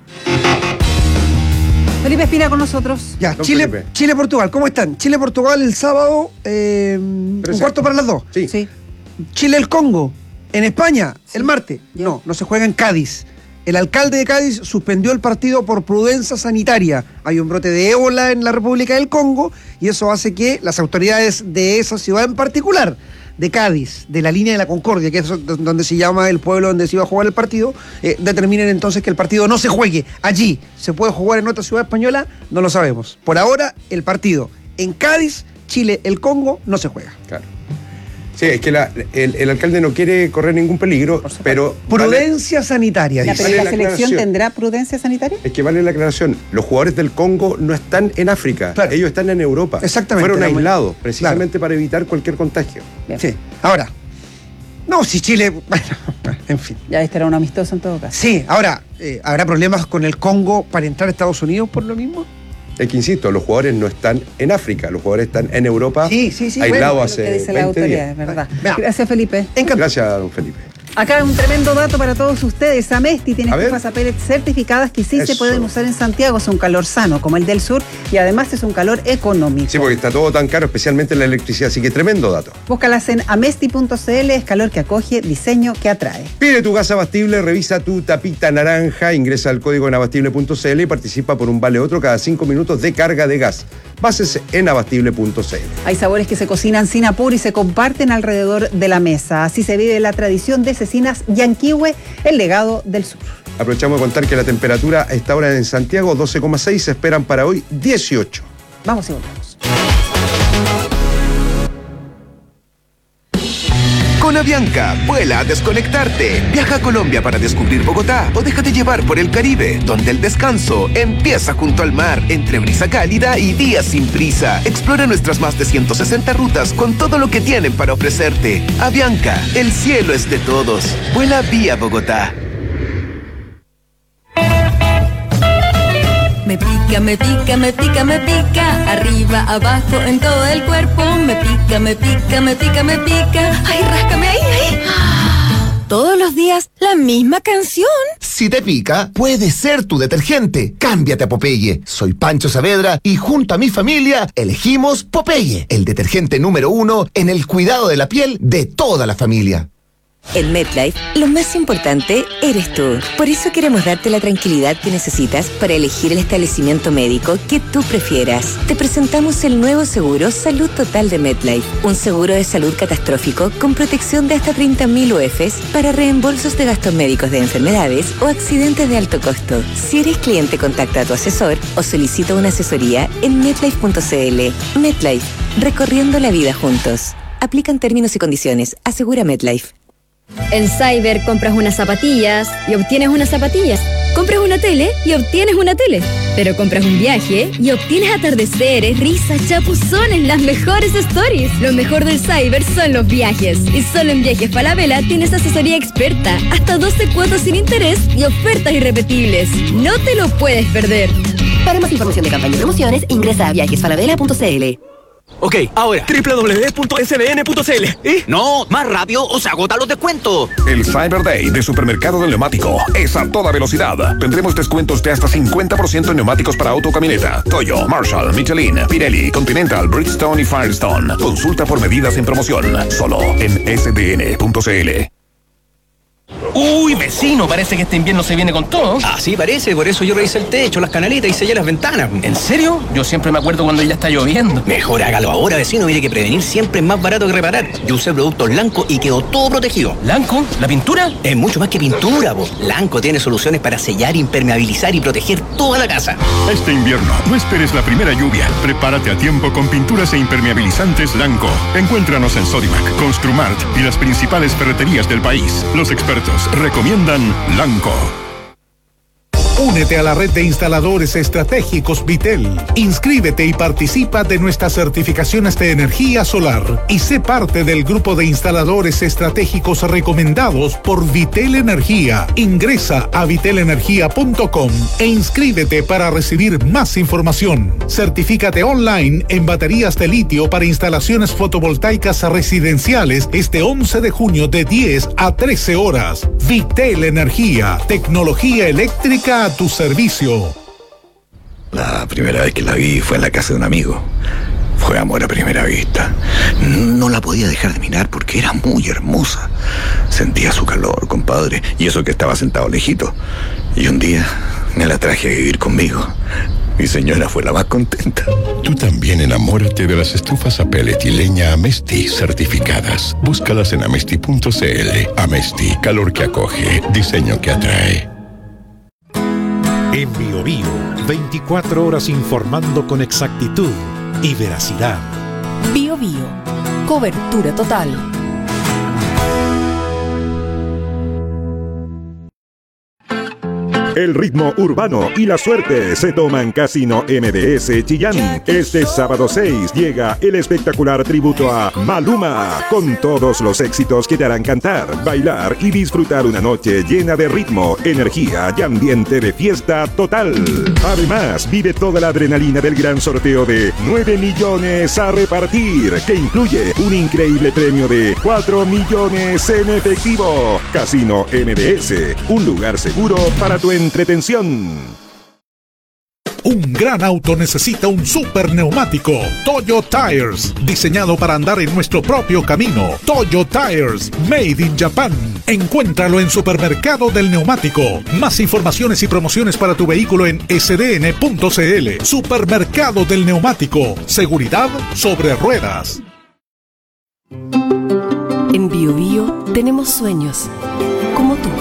Felipe Espina con nosotros. Ya, Chile, Chile-Portugal, ¿cómo están? Chile-Portugal el sábado, eh, un cuarto para las dos. Sí. sí. Chile-el Congo, en España, sí. el martes. Ya. No, no se juega en Cádiz. El alcalde de Cádiz suspendió el partido por prudencia sanitaria. Hay un brote de ébola en la República del Congo y eso hace que las autoridades de esa ciudad en particular de Cádiz, de la línea de la Concordia, que es donde se llama el pueblo donde se iba a jugar el partido, eh, determinen entonces que el partido no se juegue allí. ¿Se puede jugar en otra ciudad española? No lo sabemos. Por ahora, el partido en Cádiz, Chile, el Congo, no se juega. Claro. Sí, es que la, el, el alcalde no quiere correr ningún peligro, pero... Prudencia vale, sanitaria. La, dice. pero Vale ¿la selección tendrá prudencia sanitaria? Es que vale la aclaración. Los jugadores del Congo no están en África. Claro. Ellos están en Europa. Exactamente. Fueron muy... aislados, precisamente claro. para evitar cualquier contagio. Bien. Sí. Ahora, no, si Chile... Bueno, en fin. Ya este era un amistoso en todo caso. Sí, ahora, eh, ¿habrá problemas con el Congo para entrar a Estados Unidos por lo mismo? Es que insisto, los jugadores no están en África, los jugadores están en Europa, sí, sí, sí, aislados bueno, hace lo que dice la autoridad, es verdad. Veamos. Gracias, Felipe. Encantado. Gracias, don Felipe. Acá un tremendo dato para todos ustedes. Amesti tiene estufas a pellet certificadas que sí Eso. se pueden usar en Santiago. Es un calor sano, como el del sur, y además es un calor económico. Sí, porque está todo tan caro, especialmente la electricidad, así que tremendo dato. Búscalas en amesti punto cl, es calor que acoge, diseño que atrae. Pide tu gas abastible, revisa tu tapita naranja, ingresa al código en abastible punto cl y participa por un vale otro cada cinco minutos de carga de gas. Bases en abastible punto cl. Hay sabores que se cocinan sin apuro y se comparten alrededor de la mesa. Así se vive la tradición de Cecinas Yanquihue, el legado del sur. Aprovechamos de contar que la temperatura a esta hora en Santiago, doce coma seis, se esperan para hoy dieciocho. Vamos y volvemos. Con Avianca, vuela a desconectarte. Viaja a Colombia para descubrir Bogotá o déjate llevar por el Caribe, donde el descanso empieza junto al mar, entre brisa cálida y días sin prisa. Explora nuestras más de ciento sesenta rutas con todo lo que tienen para ofrecerte. Avianca, el cielo es de todos. Vuela vía Bogotá. Me pica, me pica, me pica, me pica. Arriba, abajo, en todo el cuerpo. Me pica, me pica, me pica, me pica. Ay, ráscame ahí, ahí. Todos los días, la misma canción. Si te pica, puede ser tu detergente. Cámbiate a Popeye. Soy Pancho Saavedra y junto a mi familia elegimos Popeye, el detergente número uno en el cuidado de la piel de toda la familia. En MetLife, lo más importante eres tú. Por eso queremos darte la tranquilidad que necesitas para elegir el establecimiento médico que tú prefieras. Te presentamos el nuevo seguro Salud Total de MetLife, un seguro de salud catastrófico con protección de hasta treinta mil U E Fs para reembolsos de gastos médicos de enfermedades o accidentes de alto costo. Si eres cliente, contacta a tu asesor o solicita una asesoría en metlife punto cl. MetLife, recorriendo la vida juntos. Aplican términos y condiciones. Asegura MetLife. En Cyber compras unas zapatillas y obtienes unas zapatillas. Compras una tele y obtienes una tele. Pero compras un viaje y obtienes atardeceres, risas, chapuzones, las mejores stories. Lo mejor del Cyber son los viajes. Y solo en Viajes Falabella tienes asesoría experta, hasta doce cuotas sin interés y ofertas irrepetibles. No te lo puedes perder. Para más información de campaña y promociones, ingresa a viajes falabella punto cl. Ok, ahora, doble u doble u doble u punto s b n punto c l. ¿Eh? No, más rápido o se agotan los descuentos. El Cyber Day de Supermercado del Neumático es a toda velocidad. Tendremos descuentos de hasta cincuenta por ciento en neumáticos para auto, camioneta, Toyo, Marshall, Michelin, Pirelli, Continental, Bridgestone y Firestone. Consulta por medidas en promoción, solo en s b n punto c l. Uy, vecino, parece que este invierno se viene con todo. Así parece, por eso yo revisé el techo, las canaletas y sellé las ventanas. ¿En serio? Yo siempre me acuerdo cuando ya está lloviendo. Mejor hágalo ahora, vecino, mire que prevenir siempre es más barato que reparar. Yo usé productos Lanco y quedó todo protegido. ¿Lanco? ¿La pintura? Es mucho más que pintura, po. Lanco tiene soluciones para sellar, impermeabilizar y proteger toda la casa. Este invierno, no esperes la primera lluvia. Prepárate a tiempo con pinturas e impermeabilizantes Lanco. Encuéntranos en Sodimac, Construmart y las principales ferreterías del país. Los expertos recomiendan Lanco. Únete a la red de instaladores estratégicos Vitel. Inscríbete y participa de nuestras certificaciones de energía solar y sé parte del grupo de instaladores estratégicos recomendados por Vitel Energía. Ingresa a vitel energía punto com e inscríbete para recibir más información. Certifícate online en baterías de litio para instalaciones fotovoltaicas residenciales este once de junio de diez a trece horas. Vitel Energía, tecnología eléctrica a tu servicio. La primera vez que la vi fue en la casa de un amigo. Fue amor a primera vista. No la podía dejar de mirar porque era muy hermosa. Sentía su calor, compadre, y eso que estaba sentado lejito. Y un día me la traje a vivir conmigo. Mi señora fue la más contenta. Tú también enamórate de las estufas a pellet y leña Amesti certificadas. Búscalas en amesti punto cl. Amesti, calor que acoge, diseño que atrae. En Bio Bio, veinticuatro horas informando con exactitud y veracidad. Bio Bio, cobertura total. El ritmo urbano y la suerte se toman Casino M D S Chillán. Este sábado seis llega el espectacular tributo a Maluma, con todos los éxitos que te harán cantar, bailar y disfrutar una noche llena de ritmo, energía y ambiente de fiesta total. Además, vive toda la adrenalina del gran sorteo de nueve millones a repartir, que incluye un increíble premio de cuatro millones en efectivo. Casino M D S, un lugar seguro para tu entretención. Un gran auto necesita un super neumático. Toyo Tires, diseñado para andar en nuestro propio camino. Toyo Tires, made in Japan. Encuéntralo en Supermercado del Neumático. Más informaciones y promociones para tu vehículo en ese de ene punto ce ele. Supermercado del Neumático. Seguridad sobre ruedas. En Bio Bio tenemos sueños, como tú.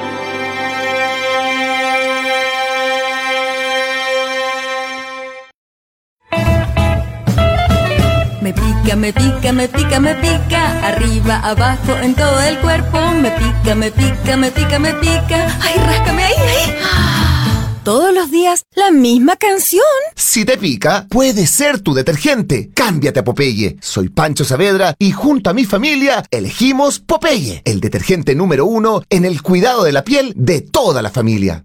Me pica, me pica, me pica, me pica, arriba, abajo, en todo el cuerpo. Me pica, me pica, me pica, me pica, ay, ráscame ahí, ahí. Todos los días, la misma canción. Si te pica, puede ser tu detergente. Cámbiate a Popeye. Soy Pancho Saavedra y junto a mi familia elegimos Popeye, el detergente número uno en el cuidado de la piel de toda la familia.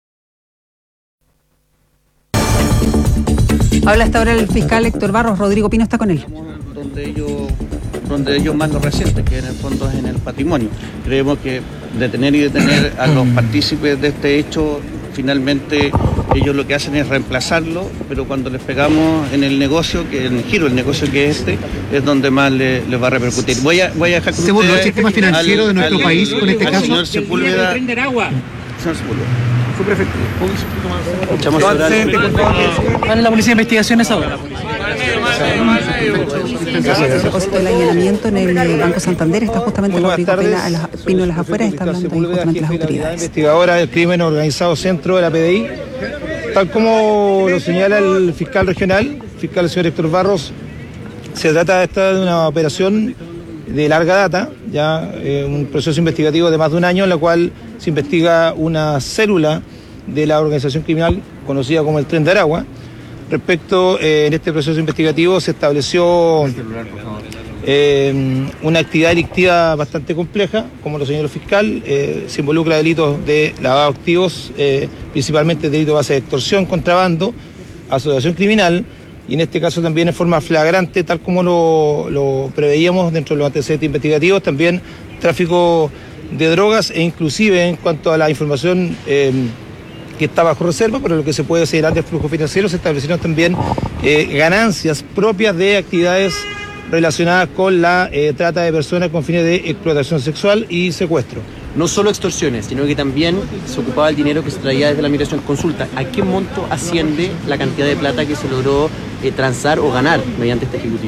Habla hasta ahora el fiscal Héctor Barros. Rodrigo Pino está con él. Donde ellos, donde ellos más lo resienten, que en el fondo es en el patrimonio. Creemos que detener y detener a los partícipes de este hecho, finalmente ellos lo que hacen es reemplazarlo, pero cuando les pegamos en el negocio, que en el giro, el negocio que es este, es donde más les le va a repercutir. Voy a, voy a dejar con Segundo, el sistema financiero al, de nuestro al, país, con este caso. Señor Sepúlveda. Señor Sepúlveda. Su prefectura. ¿Cuál es la policía de investigaciones ahora? A propósito del allanamiento en el Banco Santander, está justamente Rodrigo Pino en las afueras, está hablando ahí justamente las autoridades. Investigadora del crimen organizado centro de la P D I, tal como lo señala el fiscal regional, el fiscal el señor Héctor Barros, se trata esta de una operación de larga data, ya eh, un proceso investigativo de más de un año en la cual se investiga una célula de la organización criminal conocida como el Tren de Aragua. Respecto, eh, en este proceso investigativo se estableció eh, una actividad delictiva bastante compleja, como lo señaló el fiscal, eh, se involucra delitos de lavado de activos, eh, principalmente delitos de base de extorsión, contrabando, asociación criminal, y en este caso también en forma flagrante, tal como lo, lo preveíamos dentro de los antecedentes investigativos, también tráfico de drogas e inclusive en cuanto a la información eh, que está bajo reserva, pero lo que se puede señalar del flujo financiero, se establecieron también eh, ganancias propias de actividades relacionadas con la eh, trata de personas con fines de explotación sexual y secuestro. No solo extorsiones, sino que también se ocupaba el dinero que se traía desde la migración. Consulta, ¿a qué monto asciende la cantidad de plata que se logró eh, transar o ganar mediante este ejecutivo?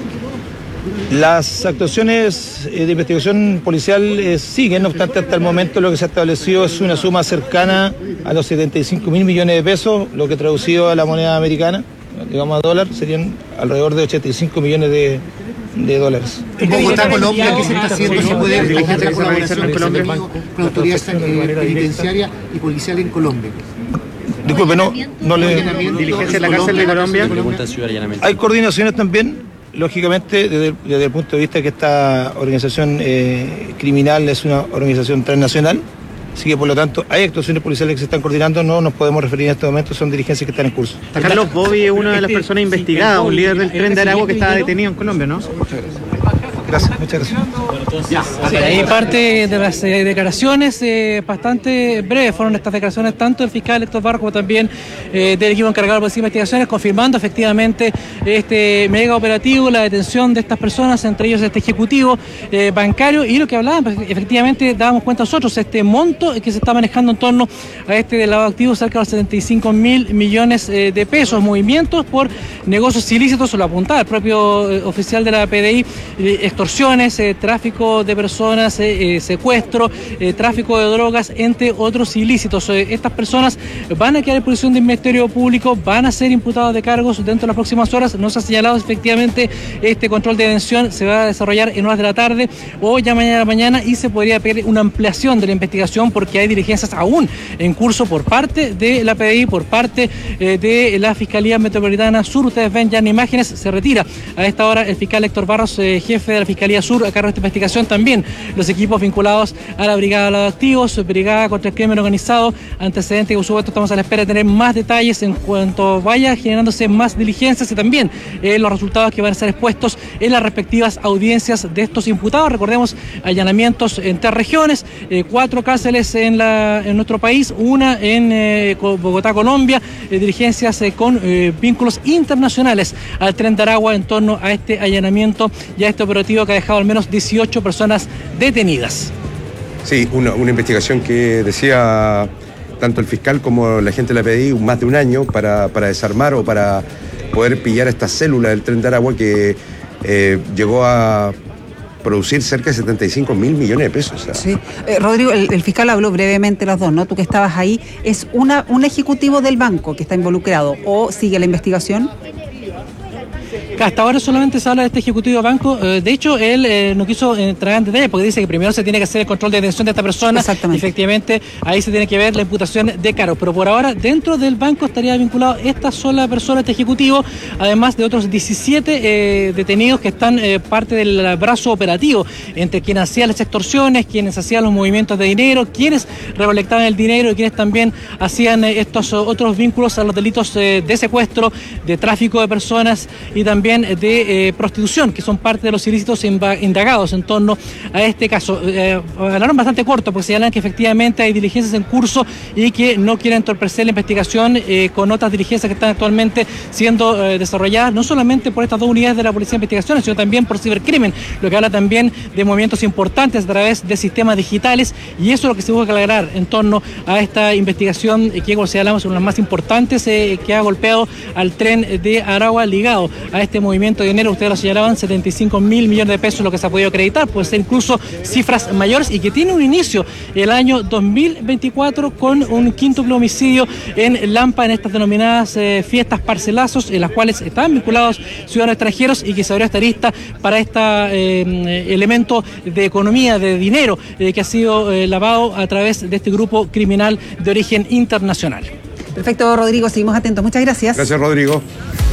Las actuaciones eh, de investigación policial eh, siguen, no obstante, hasta el momento lo que se ha establecido es una suma cercana a los setenta y cinco mil millones de pesos, lo que traducido a la moneda americana, digamos a dólar, serían alrededor de ochenta y cinco millones de, de dólares. En Bogotá, Colombia, ¿qué se está haciendo? ¿Se puede diligencia la colaboración en Colombia? Con autoridades penitenciaria y policial en Colombia. Disculpe, no, no le... ¿Diligencia en la cárcel de Colombia? Hay coordinaciones también. Lógicamente, desde, desde el punto de vista que esta organización eh, criminal es una organización transnacional, así que por lo tanto hay actuaciones policiales que se están coordinando, no nos podemos referir en este momento, son diligencias que están en curso. Carlos Bobby es una de las personas investigadas, un líder del Tren de Aragua que está detenido en Colombia, ¿no? Muchas gracias. Gracias, muchas gracias. Sí, ahí parte de las eh, declaraciones eh, bastante breves fueron estas declaraciones, tanto del fiscal Héctor Barros como también eh, del equipo encargado de Policía de Investigaciones, confirmando efectivamente este mega operativo, la detención de estas personas, entre ellos este ejecutivo eh, bancario, y lo que hablaban, pues, efectivamente dábamos cuenta nosotros, este monto que se está manejando en torno a este del lavado de activos, cerca de los setenta y cinco mil millones eh, de pesos, movimientos por negocios ilícitos, lo apuntaba el propio eh, oficial de la P D I, eh, extorsiones, eh, tráfico de personas, eh, eh, secuestro, eh, tráfico de drogas, entre otros ilícitos. Eh, estas personas van a quedar en posición de Ministerio Público, van a ser imputados de cargos dentro de las próximas horas. No se ha señalado efectivamente este control de detención, se va a desarrollar en horas de la tarde o ya mañana mañana, y se podría pedir una ampliación de la investigación porque hay diligencias aún en curso por parte de la P D I, por parte eh, de la Fiscalía Metropolitana Sur. Ustedes ven ya en imágenes, se retira a esta hora el fiscal Héctor Barros, eh, jefe de la Fiscalía Sur, a cargo de esta investigación. También los equipos vinculados a la Brigada de Lavado de Activos, Brigada contra el Crimen Organizado, antecedentes que por supuesto estamos a la espera de tener más detalles en cuanto vaya generándose más diligencias, y también eh, los resultados que van a ser expuestos en las respectivas audiencias de estos imputados. Recordemos, allanamientos en tres regiones, eh, cuatro cárceles en, la, en nuestro país, una en eh, Bogotá, Colombia, eh, diligencias eh, con eh, vínculos internacionales al Tren de Aragua en torno a este allanamiento y a este operativo que ha dejado al menos dieciocho personas detenidas. Sí, una, una investigación que decía tanto el fiscal como la gente de la P D I más de un año para, para desarmar o para poder pillar esta célula del Tren de Aragua que eh, llegó a producir cerca de setenta y cinco mil millones de pesos. O sea. Sí. Eh, Rodrigo, el, el fiscal habló brevemente los dos, ¿no? Tú que estabas ahí, ¿es una, un ejecutivo del banco que está involucrado o sigue la investigación? Hasta ahora solamente se habla de este ejecutivo de banco. Eh, de hecho, él eh, no quiso entrar en detalle porque dice que primero se tiene que hacer el control de detención de esta persona. Exactamente. Efectivamente, ahí se tiene que ver la imputación de cargos. Pero por ahora, dentro del banco estaría vinculado esta sola persona, este ejecutivo, además de otros diecisiete eh, detenidos que están eh, parte del brazo operativo, entre quienes hacían las extorsiones, quienes hacían los movimientos de dinero, quienes recolectaban el dinero y quienes también hacían eh, estos otros vínculos a los delitos eh, de secuestro, de tráfico de personas y también de eh, prostitución, que son parte de los ilícitos indagados en torno a este caso. Eh, hablaron bastante corto porque señalan que efectivamente hay diligencias en curso y que no quieren entorpecer la investigación eh, con otras diligencias que están actualmente siendo eh, desarrolladas, no solamente por estas dos unidades de la Policía de Investigaciones, sino también por cibercrimen, lo que habla también de movimientos importantes a través de sistemas digitales, y eso es lo que se busca aclarar en torno a esta investigación eh, que, como señalamos, es una de las más importantes eh, que ha golpeado al Tren de Aragua ligado a este movimiento de dinero. Ustedes lo señalaban, setenta y cinco mil millones de pesos lo que se ha podido acreditar, puede ser incluso cifras mayores, y que tiene un inicio el año dos mil veinticuatro con un quíntuple homicidio en Lampa, en estas denominadas eh, fiestas parcelazos, en las cuales estaban vinculados ciudadanos extranjeros y que se abrió esta lista para este eh, elemento de economía, de dinero eh, que ha sido eh, lavado a través de este grupo criminal de origen internacional. Perfecto, Rodrigo, seguimos atentos. Muchas gracias. Gracias, Rodrigo.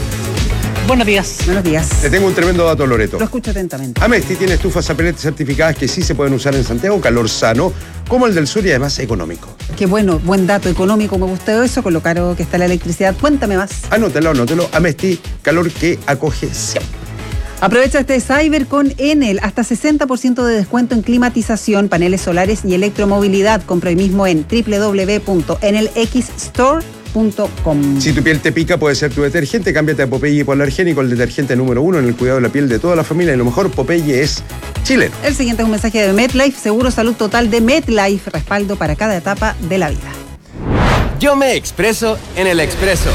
Buenos días. Buenos días. Te tengo un tremendo dato, Loreto. Lo escucho atentamente. Amesti tiene estufas a pellet certificadas que sí se pueden usar en Santiago, calor sano, como el del sur y además económico. Qué bueno, buen dato económico, me gustó eso, con lo caro que está la electricidad. Cuéntame más. Anótelo, anótelo. Amesti, calor que acoge siempre. Aprovecha este Cyber con Enel, hasta sesenta por ciento de descuento en climatización, paneles solares y electromovilidad. Compra hoy mismo en doble u doble u doble u punto enel x store punto com. Si tu piel te pica, puede ser tu detergente. Cámbiate a Popeye Polargénico, el detergente número uno en el cuidado de la piel de toda la familia. Y lo mejor, Popeye es chileno. El siguiente es un mensaje de MetLife, seguro salud total de MetLife, respaldo para cada etapa de la vida. Yo me expreso en el Expreso.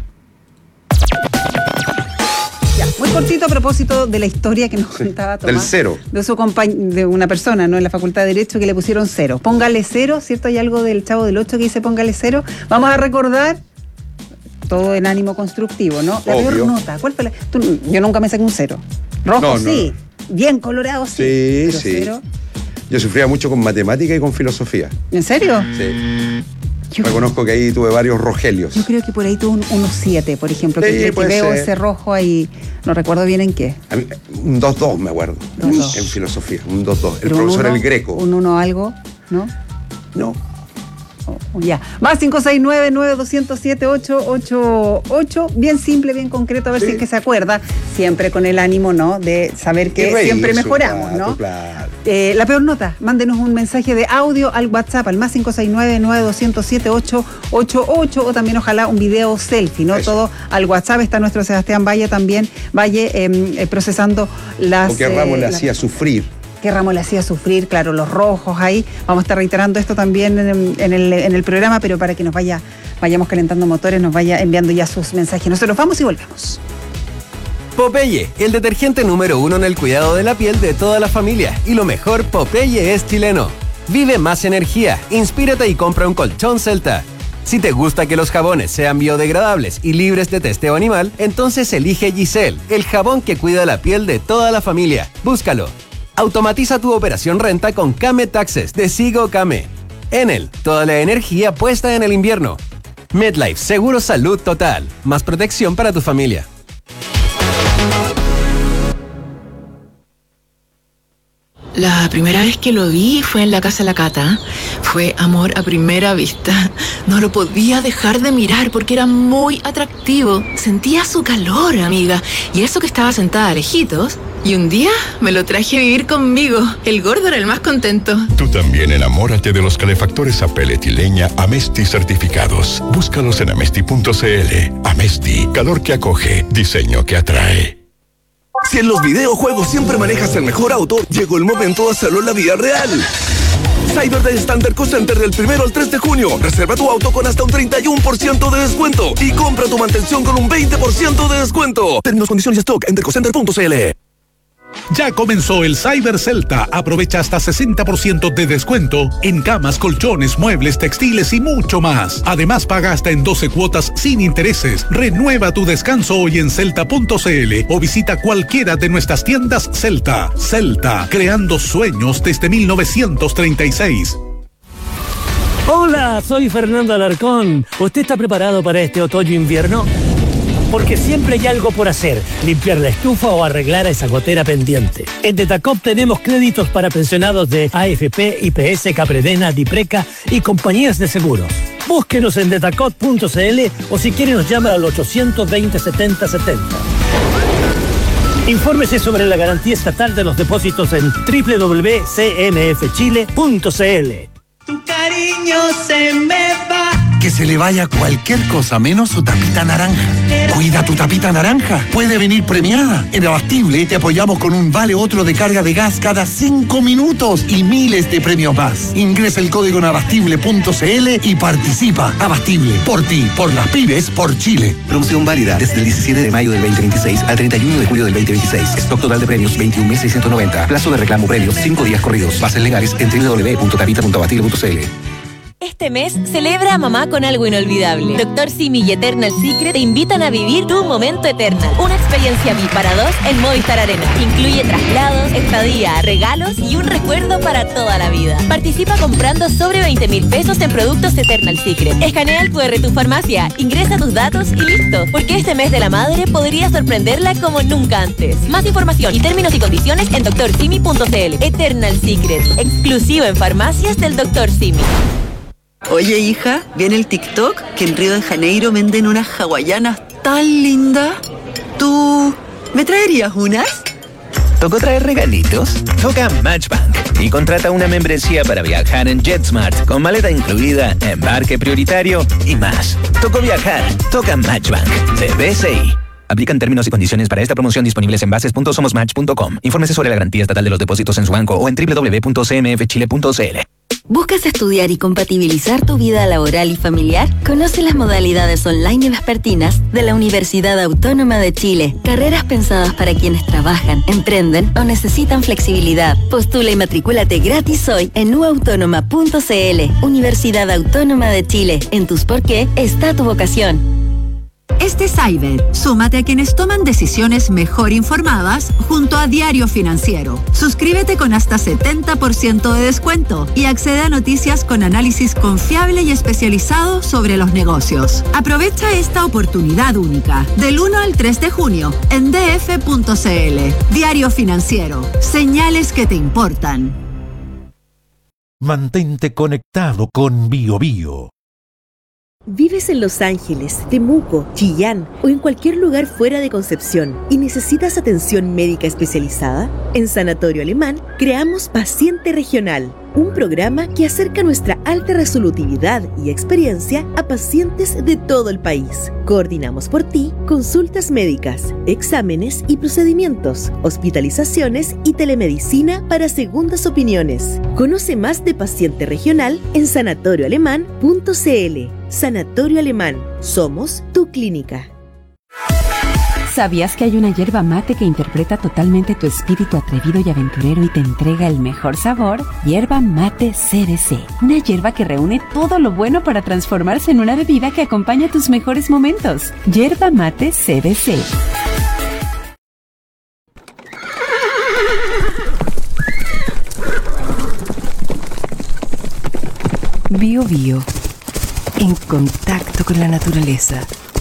Ya, muy cortito a propósito de la historia que nos contaba Tomás. Del cero. De su compañ- de una persona, ¿no? En la Facultad de Derecho, que le pusieron cero. Póngale cero, ¿cierto? Hay algo del Chavo del Ocho que dice póngale cero. Vamos a recordar todo en ánimo constructivo, ¿no? La Obvio. peor nota. ¿Cuál fue la? Tú- yo nunca me saqué un cero. Rojo No, no, sí. Bien colorado sí. Sí, pero sí. Cero. Yo sufría mucho con matemática y con filosofía. ¿En serio? Sí. Reconozco que ahí tuve varios rogelios. Yo creo que por ahí tuve un uno siete, por ejemplo, Sí, que, que puede veo ser. ese rojo ahí, no recuerdo bien en qué. A mí, un dos dos me acuerdo. dos dos. En filosofía, un dos dos. El Pero un profesor uno, El Greco. Un uno algo, ¿no? No. Ya. Más cinco seis nueve, nueve dos cero siete, ocho ocho ocho. Bien simple, bien concreto, a ver sí. si es que se acuerda. Siempre con el ánimo, ¿no? De saber que reír, siempre mejoramos, claro, ¿no? Claro. Eh, la peor nota, mándenos un mensaje de audio al WhatsApp, al más cinco seis nueve, nueve dos cero siete, ocho ocho ocho, o también ojalá un video selfie, ¿no? Eso. Todo al WhatsApp. Está nuestro Sebastián Valle también, Valle eh, procesando las... Porque Ramos eh, le hacía las... sufrir. que Ramos le hacía sufrir, claro, los rojos ahí. Vamos a estar reiterando esto también en, en, el, en el programa, pero para que nos vaya, vayamos calentando motores, nos vaya enviando ya sus mensajes. Nosotros vamos y volvemos. Popeye, el detergente número uno en el cuidado de la piel de toda la familia. Y lo mejor, Popeye es chileno. Vive más energía, inspírate y compra un colchón Celta. Si te gusta que los jabones sean biodegradables y libres de testeo animal, entonces elige Giselle, el jabón que cuida la piel de toda la familia. Búscalo. Automatiza tu operación renta con Kame Taxes de Sigo Kame. Enel, toda la energía puesta en el invierno. MedLife, seguro salud total. Más protección para tu familia. La primera vez que lo vi fue en la casa de la Cata. Fue amor a primera vista. No lo podía dejar de mirar porque era muy atractivo. Sentía su calor, amiga. Y eso que estaba sentada lejitos. Y un día me lo traje a vivir conmigo. El gordo era el más contento. Tú también enamórate de los calefactores a pellet y leña Amesti certificados. Búscalos en amesti punto cl. Amesti, calor que acoge, diseño que atrae. Si en los videojuegos siempre manejas el mejor auto, llegó el momento de hacerlo en la vida real. Cyber Day Standard Co Center del primero al tres de junio. Reserva tu auto con hasta un treinta y uno por ciento de descuento y compra tu mantención con un veinte por ciento de descuento. Términos, condiciones y stock en dercocenter punto cl. Ya comenzó el Cyber Celta. Aprovecha hasta sesenta por ciento de descuento en camas, colchones, muebles, textiles y mucho más. Además, paga hasta en doce cuotas sin intereses. Renueva tu descanso hoy en celta punto cl o visita cualquiera de nuestras tiendas Celta. Celta, creando sueños desde mil novecientos treinta y seis. Hola, soy Fernando Alarcón. ¿Usted está preparado para este otoño-invierno? Porque siempre hay algo por hacer, limpiar la estufa o arreglar esa gotera pendiente. En Detacop tenemos créditos para pensionados de A F P, I P S, Capredena, Dipreca y compañías de seguros. Búsquenos en detacop punto cl o si quiere nos llama al ochocientos veinte, setenta setenta. Infórmese sobre la garantía estatal de los depósitos en doble u doble u doble u punto c m f chile punto c l. Tu cariño se me va. Que se le vaya cualquier cosa menos su tapita naranja. Cuida tu tapita naranja. Puede venir premiada. En Abastible te apoyamos con un vale otro de carga de gas cada cinco minutos y miles de premios más. Ingresa el código en abastible punto cl y participa. Abastible, por ti, por las pymes, por Chile. Promoción válida desde el diecisiete de mayo del veinte veintiséis al treinta y uno de julio del veinte veintiséis. Stock total de premios veintiún mil seiscientos noventa. Plazo de reclamo premios cinco días corridos. Bases legales en doble u doble u doble u punto tapita punto abastible punto cl. Este mes celebra a mamá con algo inolvidable. Doctor Simi y Eternal Secret te invitan a vivir tu momento Eternal. Una experiencia V I P para dos en Movistar Arena. Incluye traslados, estadía, regalos y un recuerdo para toda la vida. Participa comprando sobre veinte mil pesos en productos Eternal Secret. Escanea el cu erre de tu farmacia, ingresa tus datos y listo. Porque este mes de la madre podría sorprenderla como nunca antes. Más información y términos y condiciones en doctor simi punto cl. Eternal Secret, exclusivo en farmacias del doctor Simi. Oye, hija, ¿viene el TikTok? Que en Río de Janeiro venden unas hawaianas tan lindas. ¿Tú me traerías unas? ¿Tocó traer regalitos? Toca Matchbank y contrata una membresía para viajar en JetSmart con maleta incluida, embarque prioritario y más. Tocó viajar, toca Matchbank de B C I. Aplican términos y condiciones para esta promoción disponibles en bases punto somos match punto com. Infórmese sobre la garantía estatal de los depósitos en su banco o en doble u doble u doble u punto c m f chile punto c l. ¿Buscas estudiar y compatibilizar tu vida laboral y familiar? Conoce las modalidades online y vespertinas de la Universidad Autónoma de Chile. Carreras pensadas para quienes trabajan, emprenden o necesitan flexibilidad. Postula y matricúlate gratis hoy en u autónoma punto c l. Universidad Autónoma de Chile. En tus por qué está tu vocación. Este Cyber, súmate a quienes toman decisiones mejor informadas junto a Diario Financiero. Suscríbete con hasta setenta por ciento de descuento y accede a noticias con análisis confiable y especializado sobre los negocios. Aprovecha esta oportunidad única del uno al tres de junio en d f punto c l. Diario Financiero, señales que te importan. Mantente conectado con BioBio. ¿Vives en Los Ángeles, Temuco, Chillán o en cualquier lugar fuera de Concepción y necesitas atención médica especializada? En Sanatorio Alemán creamos Paciente Regional, un programa que acerca nuestra alta resolutividad y experiencia a pacientes de todo el país. Coordinamos por ti consultas médicas, exámenes y procedimientos, hospitalizaciones y telemedicina para segundas opiniones. Conoce más de Paciente Regional en sanatorio alemán punto c l. Sanatorio Alemán. Somos tu clínica. ¿Sabías que hay una yerba mate que interpreta totalmente tu espíritu atrevido y aventurero y te entrega el mejor sabor? Yerba Mate C B C. Una yerba que reúne todo lo bueno para transformarse en una bebida que acompaña tus mejores momentos. Yerba Mate C B C. Bio Bio. En contacto con la naturaleza.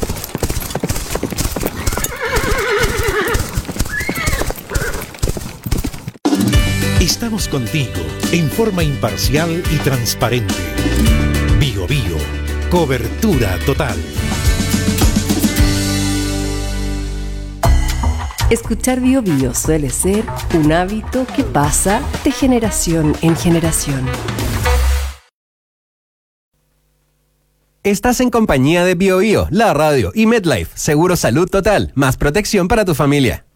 Estamos contigo en forma imparcial y transparente. Bio Bio, cobertura total. Escuchar Bio Bio suele ser un hábito que pasa de generación en generación. Estás en compañía de Bio Bio, la radio y MedLife, seguro salud total, más protección para tu familia.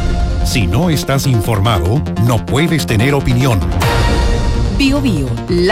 Si no estás informado, no puedes tener opinión. Bio Bio, la